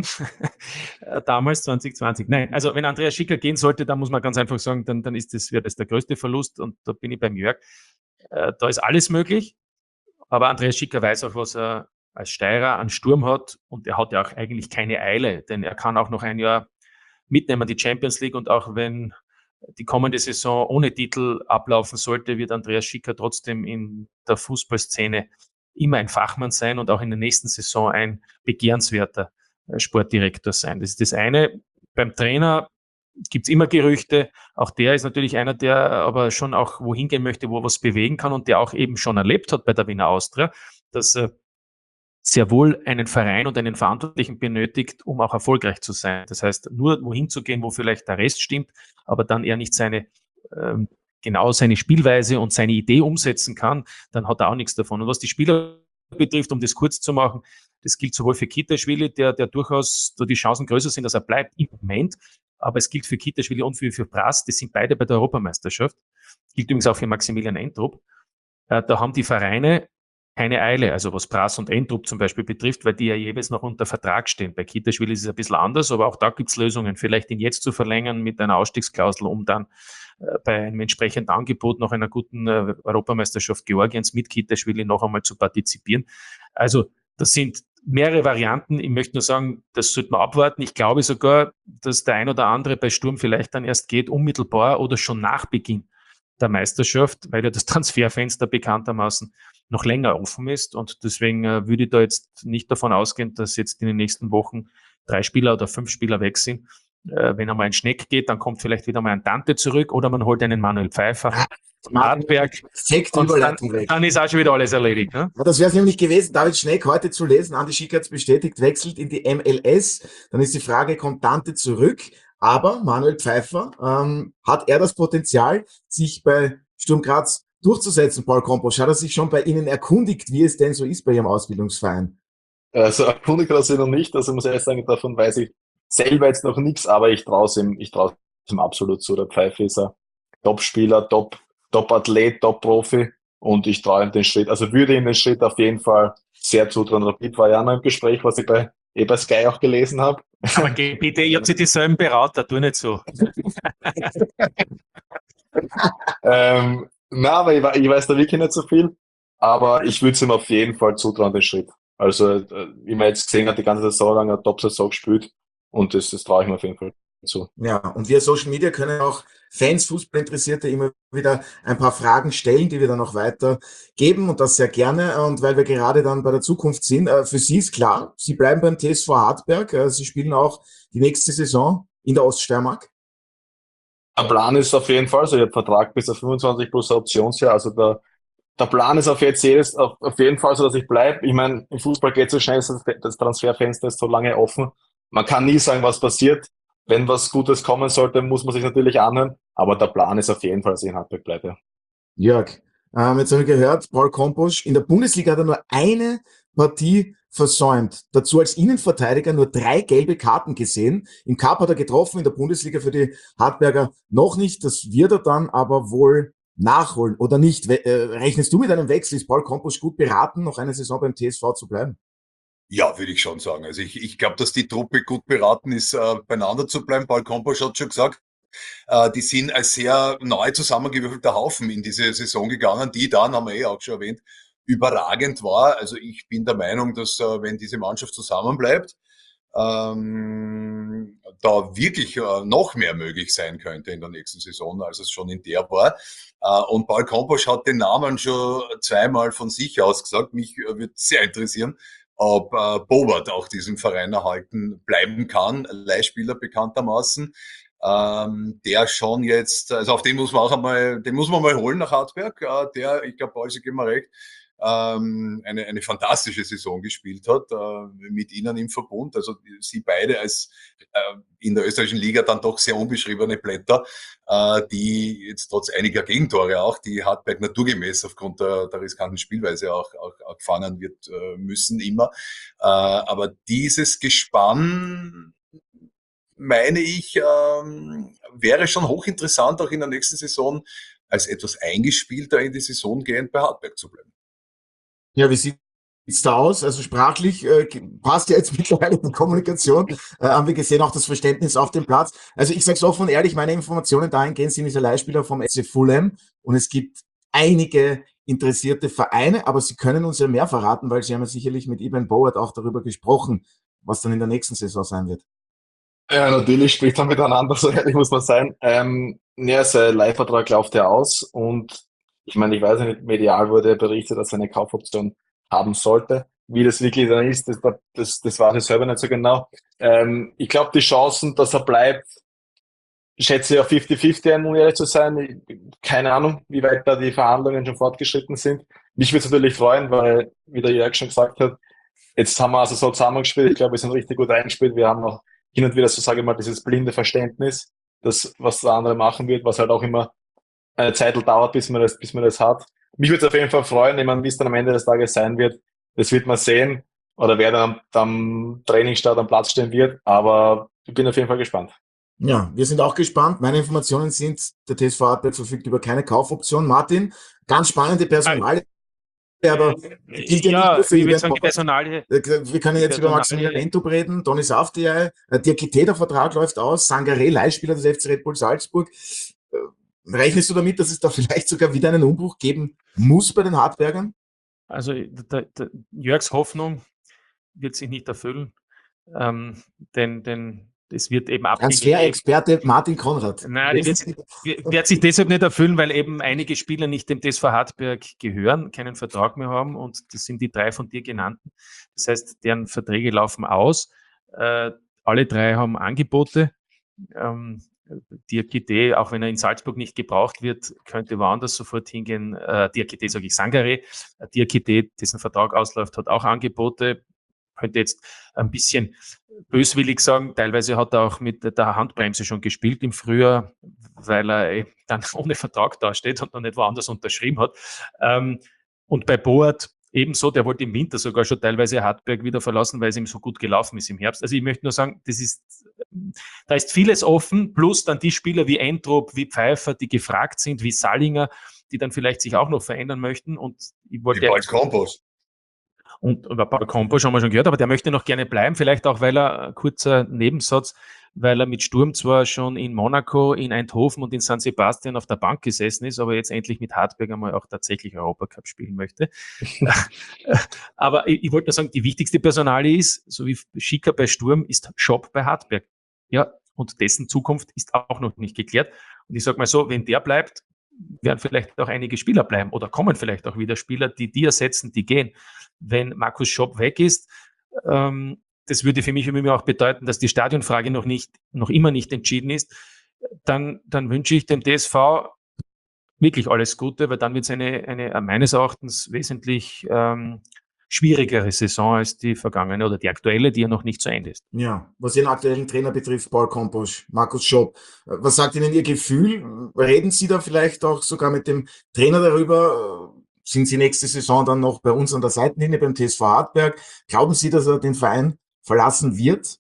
damals 2020. Nein, also wenn Andreas Schicker gehen sollte, dann muss man ganz einfach sagen, dann wäre das der größte Verlust und da bin ich beim Jörg. Da ist alles möglich, aber Andreas Schicker weiß auch, was er als Steirer an Sturm hat und er hat ja auch eigentlich keine Eile, denn er kann auch noch ein Jahr mitnehmen, die Champions League, und auch wenn die kommende Saison ohne Titel ablaufen sollte, wird Andreas Schicker trotzdem in der Fußballszene immer ein Fachmann sein und auch in der nächsten Saison ein begehrenswerter Sportdirektor sein. Das ist das eine. Beim Trainer gibt's immer Gerüchte. Auch der ist natürlich einer, der aber schon auch wohin gehen möchte, wo er was bewegen kann und der auch eben schon erlebt hat bei der Wiener Austria, dass er sehr wohl einen Verein und einen Verantwortlichen benötigt, um auch erfolgreich zu sein. Das heißt, nur wohin zu gehen, wo vielleicht der Rest stimmt, aber dann er nicht genau seine Spielweise und seine Idee umsetzen kann, dann hat er auch nichts davon. Und was die Spieler betrifft, um das kurz zu machen, das gilt sowohl für Kiteschwili, der durchaus da die Chancen größer sind, dass er bleibt im Moment, aber es gilt für Kiteschwili und für Brass, die sind beide bei der Europameisterschaft. Gilt übrigens auch für Maximilian Entrup. Da haben die Vereine keine Eile, also was Brass und Entrup zum Beispiel betrifft, weil die ja jeweils noch unter Vertrag stehen. Bei Kiteschwili ist es ein bisschen anders, aber auch da gibt es Lösungen. Vielleicht ihn jetzt zu verlängern mit einer Ausstiegsklausel, um dann bei einem entsprechenden Angebot nach einer guten Europameisterschaft Georgiens mit Kiteschwili noch einmal zu partizipieren. Also das sind mehrere Varianten. Ich möchte nur sagen, das sollte man abwarten. Ich glaube sogar, dass der ein oder andere bei Sturm vielleicht dann erst geht, unmittelbar oder schon nach Beginn der Meisterschaft, weil ja das Transferfenster bekanntermaßen noch länger offen ist. Und deswegen würde ich da jetzt nicht davon ausgehen, dass jetzt in den nächsten Wochen 3 Spieler oder 5 Spieler weg sind. Wenn einmal ein Schneck geht, dann kommt vielleicht wieder mal ein Dante zurück oder man holt einen Manuel Pfeiffer, Hartberg. Dann ist auch schon wieder alles erledigt. Ne? Ja, das wäre es nämlich gewesen, David Schneck heute zu lesen. Andi Schicker hat es bestätigt, wechselt in die MLS. Dann ist die Frage, kommt Dante zurück? Aber Manuel Pfeiffer, hat er das Potenzial, sich bei Sturm Graz durchzusetzen, Paul Kompos? Hat er sich schon bei Ihnen erkundigt, wie es denn so ist bei Ihrem Ausbildungsverein? Also erkundigt hat er sich noch nicht, also muss ich ehrlich sagen, davon weiß ich selber jetzt noch nichts, aber ich traue ihm absolut zu. Der Pfeiffer ist ein Top-Spieler, Top-Athlet, Top-Profi und ich traue ihm den Schritt, also würde ihm den Schritt auf jeden Fall sehr zutrauen. Rapid war ja noch im Gespräch, was ich bei Sky auch gelesen habe. Aber bitte, ihr habt ja dieselben Berater, tu nicht so. Aber ich weiß da wirklich nicht so viel, aber ich würde es ihm auf jeden Fall zutrauen, den Schritt. Also, wie man jetzt gesehen hat, die ganze Saison lang eine Top-Saison gespielt und das traue ich mir auf jeden Fall zu. Ja, und via Social Media können auch Fans, Fußballinteressierte immer wieder ein paar Fragen stellen, die wir dann auch weitergeben und das sehr gerne. Und weil wir gerade dann bei der Zukunft sind, für Sie ist klar, Sie bleiben beim TSV Hartberg. Sie spielen auch die nächste Saison in der Oststeiermark. Der Plan ist auf jeden Fall so, ich habe Vertrag bis auf 25 plus ein Optionsjahr, also der Plan ist auf jeden Fall so, dass ich bleibe. Ich meine, im Fußball geht so schnell, das Transferfenster ist so lange offen. Man kann nie sagen, was passiert. Wenn was Gutes kommen sollte, muss man sich natürlich anhören. Aber der Plan ist auf jeden Fall, dass ich in Hartberg bleibe. Jörg, jetzt habe ich gehört, Paul Komposch, in der Bundesliga hat er nur eine Partie versäumt. Dazu als Innenverteidiger nur 3 gelbe Karten gesehen. Im Cup hat er getroffen, in der Bundesliga für die Hartberger noch nicht. Das wird er dann aber wohl nachholen oder nicht. Rechnest du mit einem Wechsel? Ist Paul Komposch gut beraten, noch eine Saison beim TSV zu bleiben? Ja, würde ich schon sagen. Also ich glaube, dass die Truppe gut beraten ist, beieinander zu bleiben. Paul Komposch hat schon gesagt, die sind als sehr neu zusammengewürfelter Haufen in diese Saison gegangen, die dann, haben wir auch schon erwähnt, überragend war. Also ich bin der Meinung, dass wenn diese Mannschaft zusammenbleibt, da wirklich noch mehr möglich sein könnte in der nächsten Saison, als es schon in der war. Und Paul Komposch hat den Namen schon zweimal von sich aus gesagt. Mich würde sehr interessieren, ob Bobert auch diesen Verein erhalten bleiben kann, Leihspieler bekanntermaßen. Der schon jetzt, also auf den muss man auch einmal, den muss man mal holen nach Hartberg, ich glaube, Paul, Sie geben mir recht, eine fantastische Saison gespielt hat, mit ihnen im Verbund. Also sie beide als in der österreichischen Liga dann doch sehr unbeschriebene Blätter, die jetzt trotz einiger Gegentore auch, die Hartberg naturgemäß aufgrund der riskanten Spielweise auch gefangen wird müssen immer. Aber dieses Gespann, meine ich, wäre schon hochinteressant, auch in der nächsten Saison als etwas eingespielter in die Saison gehend bei Hartberg zu bleiben. Ja, wie sieht's da aus? Also sprachlich passt ja jetzt mittlerweile die Kommunikation. Haben wir gesehen, auch das Verständnis auf dem Platz. Also ich sage es offen und ehrlich, meine Informationen dahingehend sind dieser Leihspieler vom SC Fulham und es gibt einige interessierte Vereine, aber Sie können uns ja mehr verraten, weil Sie haben ja sicherlich mit Eben Boat auch darüber gesprochen, was dann in der nächsten Saison sein wird. Ja, natürlich spricht man miteinander, so ehrlich muss man sein. Sein Leihvertrag läuft ja aus und ich meine, ich weiß nicht, medial wurde berichtet, dass er eine Kaufoption haben sollte. Wie das wirklich dann ist, das weiß ich selber nicht so genau. Ich glaube, die Chancen, dass er bleibt, schätze ich auf 50-50 ein, um ehrlich zu sein. Keine Ahnung, wie weit da die Verhandlungen schon fortgeschritten sind. Mich würde es natürlich freuen, weil, wie der Jörg schon gesagt hat, jetzt haben wir also so zusammengespielt. Ich glaube, wir sind richtig gut eingespielt. Wir haben noch hin und wieder, so sage ich mal, dieses blinde Verständnis, das, was der andere machen wird, was halt auch immer eine Zeit dauert, bis man das hat. Mich würde es auf jeden Fall freuen, ich meine, wie es dann am Ende des Tages sein wird, das wird man sehen, oder wer dann am Trainingsstart am Platz stehen wird, aber ich bin auf jeden Fall gespannt. Ja, wir sind auch gespannt. Meine Informationen sind, der TSV Hartberg verfügt über keine Kaufoption. Martin, ganz spannende Personalie. Aber gilt ja nicht nur für ich würde sagen, die Personalie. Wir können jetzt über Maximilian Lentrup reden, Donny Safdie, Diakité, der Vertrag läuft aus, Sangaré, Leihspieler des FC Red Bull Salzburg. Rechnest du damit, dass es da vielleicht sogar wieder einen Umbruch geben muss bei den Hartbergern? Also der Jörgs Hoffnung wird sich nicht erfüllen, denn es wird eben Transferexperte Martin Konrad. Nein, wird sich deshalb nicht erfüllen, weil eben einige Spieler nicht dem TSV Hartberg gehören, keinen Vertrag mehr haben und das sind die 3 von dir genannten. Das heißt, deren Verträge laufen aus. Alle 3 haben Angebote. Diakité, auch wenn er in Salzburg nicht gebraucht wird, könnte woanders sofort hingehen. Diakité, sage ich, Sangaré. Diakité, dessen Vertrag ausläuft, hat auch Angebote. Könnte jetzt ein bisschen böswillig sagen, teilweise hat er auch mit der Handbremse schon gespielt im Frühjahr, weil er dann ohne Vertrag dasteht und noch nicht woanders unterschrieben hat. Und bei Boat ebenso, der wollte im Winter sogar schon teilweise Hartberg wieder verlassen, weil es ihm so gut gelaufen ist im Herbst. Also ich möchte nur sagen, da ist vieles offen, plus dann die Spieler wie Entrup, wie Pfeiffer, die gefragt sind, wie Sallinger, die dann vielleicht sich auch noch verändern möchten. Und ich wollte wie Paul Komposch. Und über Paul Komposch haben wir schon gehört, aber der möchte noch gerne bleiben, vielleicht auch, weil er, kurzer Nebensatz, weil er mit Sturm zwar schon in Monaco, in Eindhoven und in San Sebastian auf der Bank gesessen ist, aber jetzt endlich mit Hartberg einmal auch tatsächlich Europacup spielen möchte. Aber ich wollte nur sagen, die wichtigste Personalie ist, so wie Schicker bei Sturm, ist Schopp bei Hartberg. Ja, und dessen Zukunft ist auch noch nicht geklärt. Und ich sage mal so, wenn der bleibt, werden vielleicht auch einige Spieler bleiben oder kommen vielleicht auch wieder Spieler, die ersetzen, die gehen. Wenn Markus Schopp weg ist, das würde für mich auch bedeuten, dass die Stadionfrage noch immer nicht entschieden ist, dann wünsche ich dem DSV wirklich alles Gute, weil dann wird es eine meines Erachtens wesentlich schwierigere Saison als die vergangene oder die aktuelle, die ja noch nicht zu Ende ist. Ja, was Ihren aktuellen Trainer betrifft, Paul Komposch, Markus Schopp, was sagt Ihnen Ihr Gefühl? Reden Sie da vielleicht auch sogar mit dem Trainer darüber? Sind Sie nächste Saison dann noch bei uns an der Seitenlinie beim TSV Hartberg? Glauben Sie, dass er den Verein verlassen wird?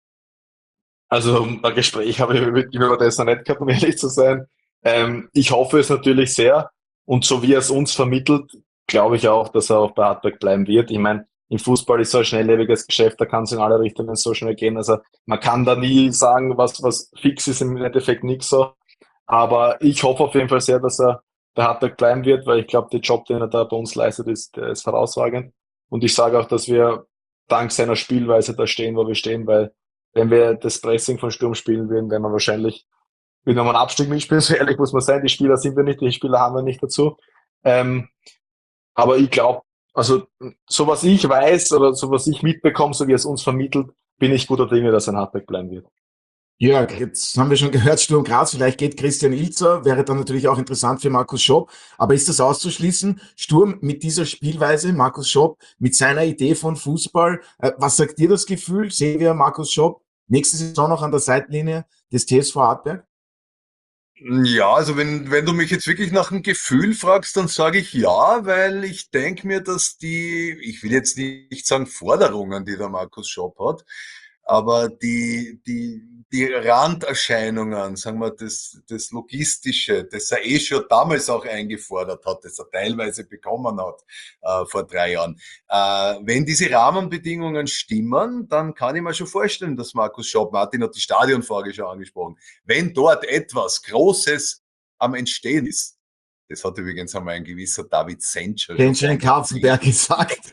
Also ein Gespräch habe ich mit ihm über das noch nicht gehabt, um ehrlich zu sein. Ich hoffe es natürlich sehr. Und so wie er es uns vermittelt, glaube ich auch, dass er auch bei Hartberg bleiben wird. Ich meine, im Fußball ist so ein schnelllebiges Geschäft, da kann es in alle Richtungen so schnell gehen. Also man kann da nie sagen, was fix ist, im Endeffekt nichts so. Aber ich hoffe auf jeden Fall sehr, dass er bei Hartberg bleiben wird, weil ich glaube, der Job, den er da bei uns leistet, ist herausragend. Und ich sage auch, dass wir dank seiner Spielweise da stehen, wo wir stehen, weil wenn wir das Pressing von Sturm spielen würden, wären wir wahrscheinlich wieder mal einen Abstieg mitspielen. So ehrlich muss man sein, die Spieler sind wir nicht, die Spieler haben wir nicht dazu. Aber ich glaube, also so was ich weiß oder so was ich mitbekomme, so wie er es uns vermittelt, bin ich guter Dinge, dass er in Hartberg bleiben wird. Jörg, jetzt haben wir schon gehört, Sturm Graz, vielleicht geht Christian Ilzer, wäre dann natürlich auch interessant für Markus Schopp. Aber ist das auszuschließen? Sturm mit dieser Spielweise, Markus Schopp mit seiner Idee von Fußball. Was sagt dir das Gefühl? Sehen wir Markus Schopp nächste Saison noch an der Seitenlinie des TSV Hartberg? Ja, also wenn du mich jetzt wirklich nach einem Gefühl fragst, dann sage ich ja, weil ich denke mir, dass ich will jetzt nicht sagen Forderungen, die der Markus Schopp hat, aber die Randerscheinungen, sagen wir, das Logistische, das er schon damals auch eingefordert hat, das er teilweise bekommen hat vor 3 Jahren. Wenn diese Rahmenbedingungen stimmen, dann kann ich mir schon vorstellen, dass Markus Schopp, Martin hat die Stadionfrage schon angesprochen, wenn dort etwas Großes am Entstehen ist, das hat übrigens einmal ein gewisser David Sencher Den schon in Karpfenberg gesagt.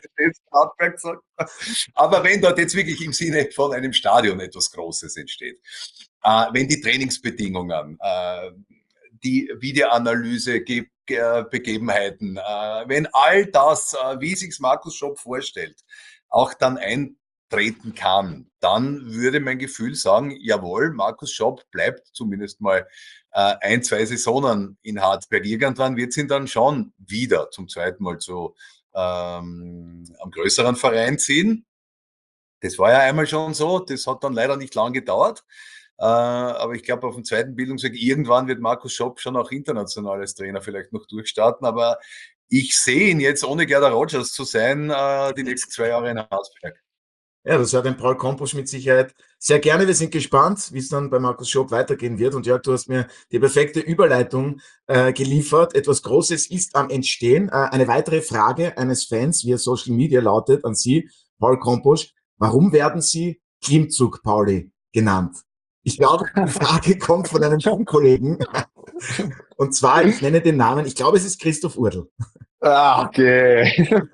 Aber wenn dort jetzt wirklich im Sinne von einem Stadion etwas Großes entsteht, wenn die Trainingsbedingungen, die Videoanalyse, Begebenheiten, wenn all das, wie sich's Markus Schopp vorstellt, auch dann eintreten kann, dann würde mein Gefühl sagen, jawohl, Markus Schopp bleibt zumindest mal 1-2 Saisonen in Hartberg. Irgendwann wird es ihn dann schon wieder zum zweiten Mal zu am größeren Verein ziehen. Das war ja einmal schon so, das hat dann leider nicht lang gedauert. Aber ich glaube, auf dem zweiten Bildungsweg, irgendwann wird Markus Schopp schon auch international als Trainer vielleicht noch durchstarten. Aber ich sehe ihn jetzt, ohne Gerda Rogers zu sein, die nächsten 2 Jahre in Hartberg. Ja, das hört ein Paul Komposch mit Sicherheit sehr gerne. Wir sind gespannt, wie es dann bei Markus Schopp weitergehen wird. Und Jörg, du hast mir die perfekte Überleitung geliefert. Etwas Großes ist am Entstehen. Eine weitere Frage eines Fans via Social Media lautet an Sie, Paul Komposch, warum werden Sie Klimmzug Pauli genannt? Ich glaube, die Frage kommt von einem Kollegen. Und zwar, ich nenne den Namen, ich glaube, es ist Christoph Urdl. Ah, okay.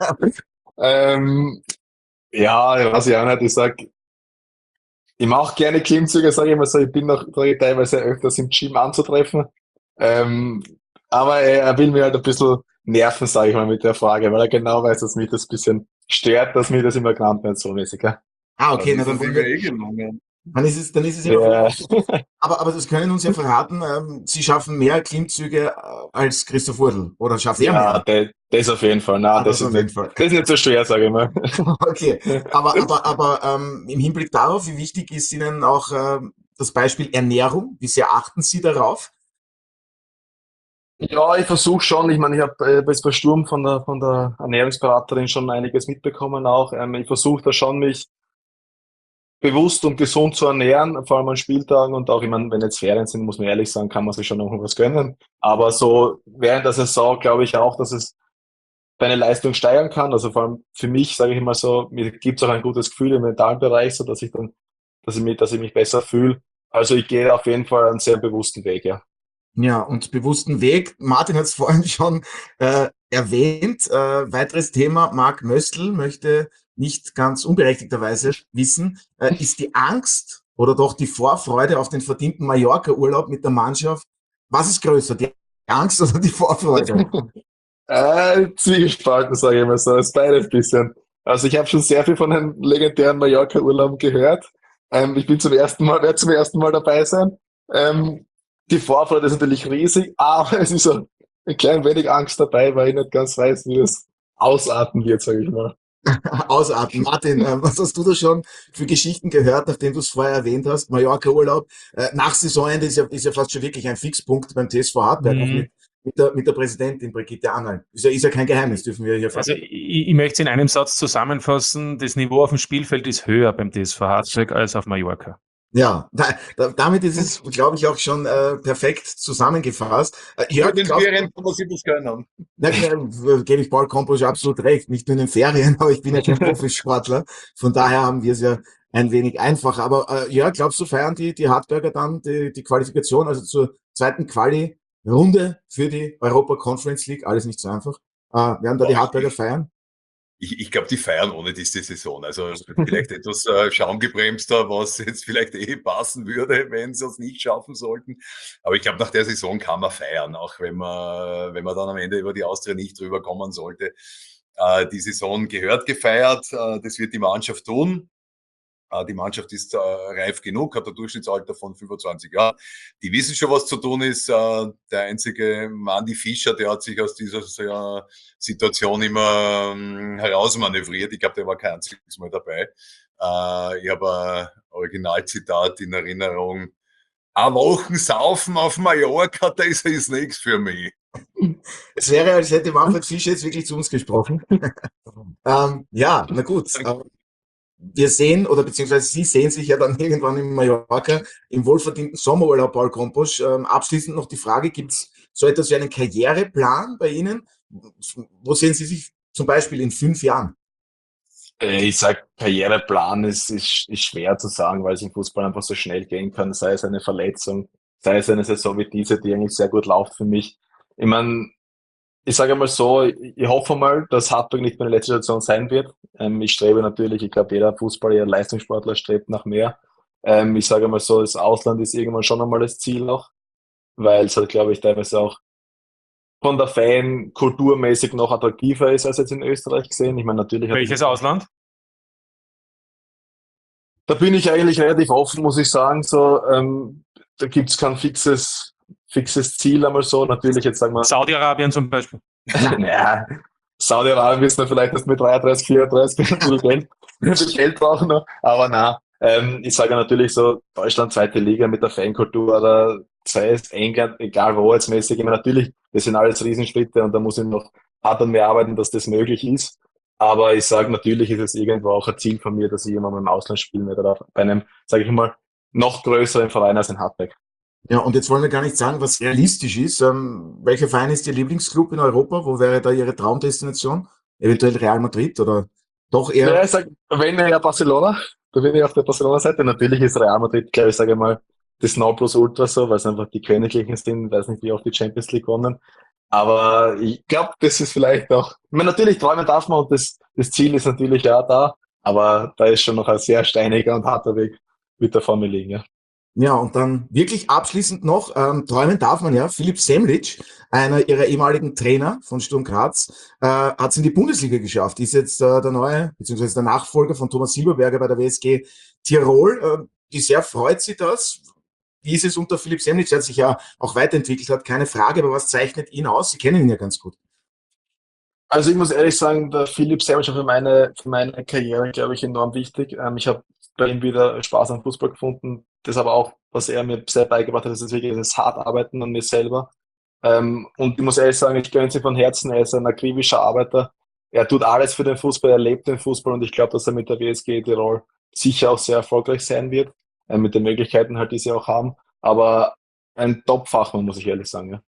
Ja, weiß ich auch nicht. Ich mache gerne Klimmzüge, sage ich immer so. Ich bin noch teilweise öfters im Gym anzutreffen. Aber er will mir halt ein bisschen nerven, sage ich mal, mit der Frage, weil er genau weiß, dass mich das ein bisschen stört, dass mich das immer genannt wird, so mäßig. Ja. Okay, na, dann ist es ja. Aber das können uns ja verraten, Sie schaffen mehr Klimmzüge als Christoph Urdl, oder schafft er mehr? Ja, das auf jeden Fall. Nein, das ist nicht so schwer, sage ich mal. Okay, aber im Hinblick darauf, wie wichtig ist Ihnen auch das Beispiel Ernährung? Wie sehr achten Sie darauf? Ja, ich versuche schon. Ich meine, ich habe jetzt bei Sturm von der Ernährungsberaterin schon einiges mitbekommen auch. Ich versuche da schon, mich bewusst und gesund zu ernähren, vor allem an Spieltagen und auch, ich meine, wenn jetzt Ferien sind, muss man ehrlich sagen, kann man sich schon noch was gönnen. Aber so während der Saison glaube ich auch, dass es deine Leistung steigern kann. Also vor allem für mich, sage ich immer so, mir gibt es auch ein gutes Gefühl im mentalen Bereich, so dass ich mich besser fühle. Also ich gehe auf jeden Fall einen sehr bewussten Weg, ja. Ja, und bewussten Weg. Martin hat es vorhin schon erwähnt. Weiteres Thema, Marc Möstl möchte nicht ganz unberechtigterweise wissen, ist die Angst oder doch die Vorfreude auf den verdienten Mallorca-Urlaub mit der Mannschaft, was ist größer, die Angst oder die Vorfreude? Zwiegespalten, sage ich mal so. Es ist beides ein bisschen. Also ich habe schon sehr viel von den legendären Mallorca-Urlauben gehört. Ich bin werde zum ersten Mal dabei sein. Die Vorfreude ist natürlich riesig, aber es ist so ein klein wenig Angst dabei, weil ich nicht ganz weiß, wie das ausarten wird, sage ich mal. Ausatmen. Martin, was hast du da schon für Geschichten gehört, nachdem du es vorher erwähnt hast? Mallorca-Urlaub. Nach Saisonende ist ja fast schon wirklich ein Fixpunkt beim TSV Hartberg, auch mit der Präsidentin Brigitte Annal. Ist ja kein Geheimnis, dürfen wir hier Also ich möchte es in einem Satz zusammenfassen. Das Niveau auf dem Spielfeld ist höher beim TSV Hartberg als auf Mallorca. Ja, damit ist es, glaube ich, auch schon perfekt zusammengefasst. Ja, in den Ferien kann man sich das gönnen. Na, gebe ich Paul Komposch absolut recht. Nicht nur in den Ferien, aber ich bin ja kein Profisportler. Von daher haben wir es ja ein wenig einfacher. Aber ja, glaubst du, feiern die Hartberger dann die Qualifikation, also zur zweiten Quali-Runde für die Europa Conference League? Alles nicht so einfach. Werden da die Hartberger feiern? Ich glaube, die feiern ohne diese Saison. Also vielleicht etwas schaumgebremster, was jetzt vielleicht passen würde, wenn sie es nicht schaffen sollten. Aber ich glaube, nach der Saison kann man feiern, auch wenn man dann am Ende über die Austria nicht drüber kommen sollte. Die Saison gehört gefeiert. Das wird die Mannschaft tun. Die Mannschaft ist reif genug, hat ein Durchschnittsalter von 25 Jahren. Die wissen schon, was zu tun ist. Der einzige Mandy Fischer, der hat sich aus dieser Situation immer herausmanövriert. Ich glaube, der war kein einziges Mal dabei. Ich habe ein Originalzitat in Erinnerung. Eine Woche saufen auf Mallorca, das ist nichts für mich. Es wäre, als hätte Manfred Fischer jetzt wirklich zu uns gesprochen. Ja, na gut. Wir sehen, oder beziehungsweise Sie sehen sich ja dann irgendwann in Mallorca im wohlverdienten Sommerurlaub, Paul Komposch. Abschließend noch die Frage, gibt es so etwas wie einen Karriereplan bei Ihnen? Wo sehen Sie sich zum Beispiel in 5 Jahren? Ich sag, Karriereplan ist schwer zu sagen, weil es im Fußball einfach so schnell gehen kann, sei es eine Verletzung, sei es eine Saison wie diese, die eigentlich sehr gut läuft für mich. Ich meine, ich sage einmal so, ich hoffe mal, dass Hartberg nicht meine letzte Station sein wird. Ich strebe natürlich, ich glaube, jeder Fußballer, jeder Leistungssportler strebt nach mehr. Ich sage einmal so, das Ausland ist irgendwann schon einmal das Ziel noch, weil es halt, glaube ich, teilweise auch von der Fan kulturmäßig noch attraktiver ist als jetzt in Österreich gesehen. Ich meine, natürlich. Welches Ausland? Da bin ich eigentlich relativ offen, muss ich sagen. So, da gibt's kein fixes Ziel einmal so. Natürlich jetzt sagen wir Saudi-Arabien zum Beispiel. naja, Saudi-Arabien ist dann vielleicht erst mit 33, 34 ein viel Geld brauchen noch. Aber na, ich sage natürlich so, Deutschland, zweite Liga mit der Fankultur oder sei es England, egal wo jetzt mäßig. Ich meine, natürlich, das sind alles Riesenschritte und da muss ich noch hart an mir arbeiten, dass das möglich ist. Aber ich sage, natürlich ist es irgendwo auch ein Ziel von mir, dass ich immer mal im Ausland spielen werde oder bei einem, sage ich mal, noch größeren Verein als in Hartberg. Ja, und jetzt wollen wir gar nicht sagen, was realistisch ist. Welcher Verein ist Ihr Lieblingsclub in Europa? Wo wäre da Ihre Traumdestination? Eventuell Real Madrid oder doch eher? Ja, ich sag, wenn ja Barcelona, da bin ich auf der Barcelona-Seite. Natürlich ist Real Madrid, glaube ich, sage mal, das Nonplusultra so, weil es einfach die Königlichen sind, weiß nicht, wie oft die Champions League gewonnen. Aber ich glaube, das ist vielleicht auch, ich meine, natürlich träumen darf man und das Ziel ist natürlich ja da, aber da ist schon noch ein sehr steiniger und harter Weg mit der Formel liegen, ja. Ja, und dann wirklich abschließend noch, träumen darf man ja, Philipp Semlitsch, einer Ihrer ehemaligen Trainer von Sturm Graz, hat es in die Bundesliga geschafft, ist jetzt der neue, beziehungsweise der Nachfolger von Thomas Silberberger bei der WSG Tirol. Wie sehr freut Sie das? Wie ist es unter Philipp Semlitsch, der hat sich ja auch weiterentwickelt hat, keine Frage, aber was zeichnet ihn aus? Sie kennen ihn ja ganz gut. Also ich muss ehrlich sagen, der Philipp Semlitsch für meine Karriere, glaube ich, enorm wichtig. Ich habe bei ihm wieder Spaß am Fußball gefunden. Das aber auch, was er mir sehr beigebracht hat, ist wirklich das hart arbeiten an mir selber. Und ich muss ehrlich sagen, ich gönne ihm von Herzen, er ist ein akribischer Arbeiter. Er tut alles für den Fußball, er lebt den Fußball und ich glaube, dass er mit der WSG Tirol sicher auch sehr erfolgreich sein wird, mit den Möglichkeiten halt, die sie auch haben. Aber ein Top-Fachmann, muss ich ehrlich sagen. Ja.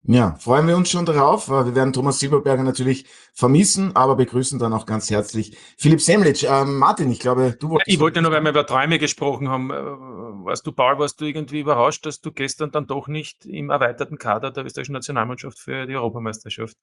Ja, freuen wir uns schon darauf. Wir werden Thomas Silberberger natürlich vermissen, aber begrüßen dann auch ganz herzlich Philipp Semlitsch. Martin, ich glaube, du wolltest... Ich wollte noch, weil wir über Träume gesprochen haben, Paul, warst du irgendwie überrascht, dass du gestern dann doch nicht im erweiterten Kader der österreichischen Nationalmannschaft für die Europameisterschaft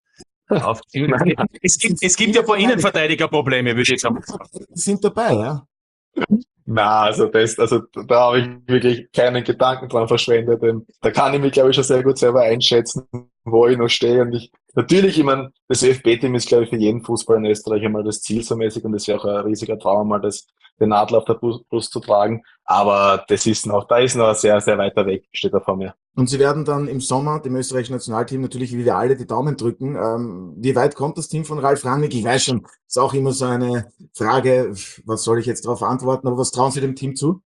es gibt ja vor Innenverteidigerprobleme, würde ich sagen. Sind dabei, ja? Na, also da habe ich wirklich keinen Gedanken dran verschwendet, denn da kann ich mich, glaube ich, schon sehr gut selber einschätzen, wo ich noch stehe. Und natürlich, ich meine, das ÖFB-Team ist, glaube ich, für jeden Fußballer in Österreich einmal das Ziel so mäßig, und das ist ja auch ein riesiger Traum, mal den Adler auf der Brust zu tragen. Aber da ist noch sehr, sehr weiter Weg, steht da vor mir. Und Sie werden dann im Sommer dem österreichischen Nationalteam natürlich, wie wir alle, die Daumen drücken. Wie weit kommt das Team von Ralf Rangnick? Ich weiß schon, ist auch immer so eine Frage, was soll ich jetzt darauf antworten, aber was trauen Sie dem Team zu?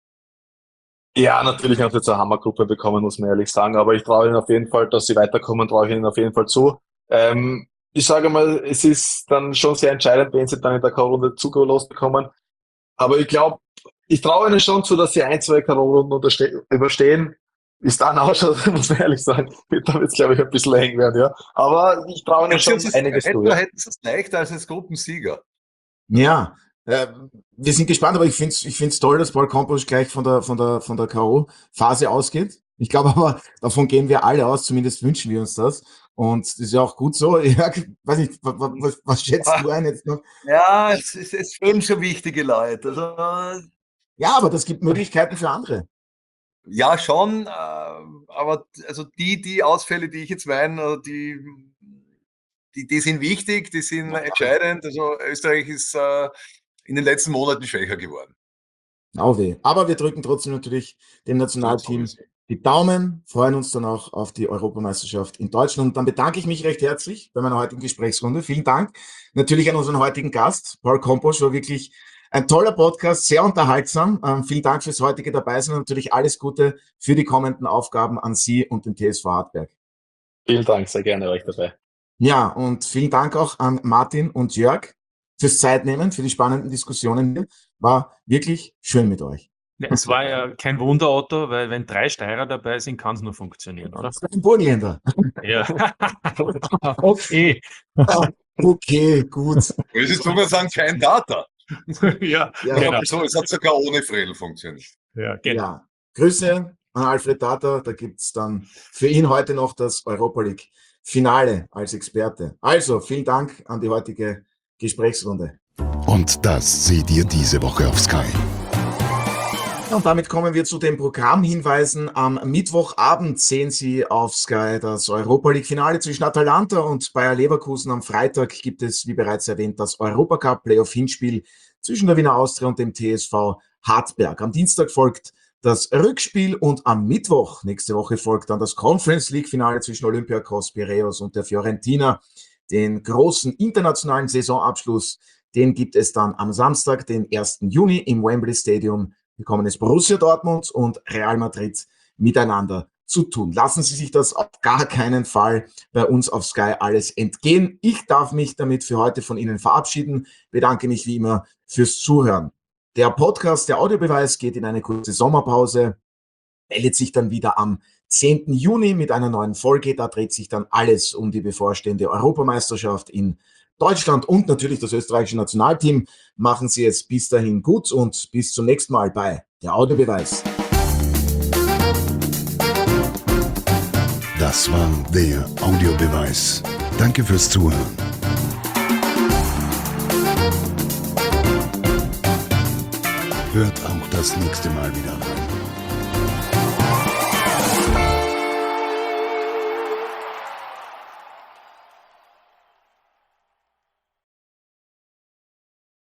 Ja, natürlich haben sie jetzt eine Hammergruppe bekommen, muss man ehrlich sagen, aber ich traue ihnen auf jeden Fall, dass sie weiterkommen, traue ich ihnen auf jeden Fall zu. Ich sage mal, es ist dann schon sehr entscheidend, wenn sie dann in der K.O.-Runde zugelost bekommen. Aber ich glaube, ich traue ihnen schon zu, dass sie 1-2 K.O.-Runden überstehen. Ist dann auch schon, muss man ehrlich sagen, da wird es, glaube ich, ein bisschen eng werden, ja. Aber ich traue ihnen schon einiges zu. Da hätten sie es leichter als Gruppensieger. Ja, wir sind gespannt, aber ich find's toll, dass Paul Komposch gleich von der K.O.-Phase ausgeht. Ich glaube aber, davon gehen wir alle aus, zumindest wünschen wir uns das. Und das ist ja auch gut so. Ja, weiß nicht, was schätzt du ein jetzt noch? Ja, es fehlen schon wichtige Leute. Also, ja, aber das gibt Möglichkeiten für andere. Ja, schon, aber also die Ausfälle, die ich jetzt meine, die sind wichtig, die sind entscheidend. Also Österreich ist in den letzten Monaten schwächer geworden. Au weh. Aber wir drücken trotzdem natürlich dem Nationalteam die Daumen, freuen uns dann auch auf die Europameisterschaft in Deutschland. Und dann bedanke ich mich recht herzlich bei meiner heutigen Gesprächsrunde. Vielen Dank natürlich an unseren heutigen Gast. Paul Komposch war wirklich ein toller Podcast, sehr unterhaltsam. Vielen Dank fürs heutige Dabeisein und natürlich alles Gute für die kommenden Aufgaben an Sie und den TSV Hartberg. Vielen Dank, sehr gerne euch dabei. Ja, und vielen Dank auch an Martin und Jörg fürs Zeitnehmen, für die spannenden Diskussionen hier. War wirklich schön mit euch. Ja, es war ja kein Wunder, Otto, weil wenn 3 Steirer dabei sind, kann es nur funktionieren, oder? Ein Burgenländer. Ja. Okay. Okay, gut. Es ist sogar sagen, kein Data. Ja, genau. So, es hat sogar ohne Fredel funktioniert. Ja, genau. Ja. Grüße an Alfred Data. Da gibt's dann für ihn heute noch das Europa League Finale als Experte. Also, vielen Dank an die heutige Gesprächsrunde. Und das seht ihr diese Woche auf Sky. Und damit kommen wir zu den Programmhinweisen. Am Mittwochabend sehen Sie auf Sky das Europa League Finale zwischen Atalanta und Bayer Leverkusen. Am Freitag gibt es, wie bereits erwähnt, das Europacup Playoff Hinspiel zwischen der Wiener Austria und dem TSV Hartberg. Am Dienstag folgt das Rückspiel und am Mittwoch, nächste Woche, folgt dann das Conference League Finale zwischen Olympiakos Piräus und der Fiorentina. Den großen internationalen Saisonabschluss, den gibt es dann am Samstag, den 1. Juni im Wembley Stadium. Bekommen es Borussia Dortmund und Real Madrid miteinander zu tun. Lassen Sie sich das auf gar keinen Fall bei uns auf Sky alles entgehen. Ich darf mich damit für heute von Ihnen verabschieden. Bedanke mich wie immer fürs Zuhören. Der Podcast, der Audiobeweis, geht in eine kurze Sommerpause, meldet sich dann wieder am 10. Juni mit einer neuen Folge. Da dreht sich dann alles um die bevorstehende Europameisterschaft in Deutschland und natürlich das österreichische Nationalteam. Machen Sie es bis dahin gut und bis zum nächsten Mal bei der Audiobeweis. Das war der Audiobeweis. Danke fürs Zuhören. Hört auch das nächste Mal wieder rein.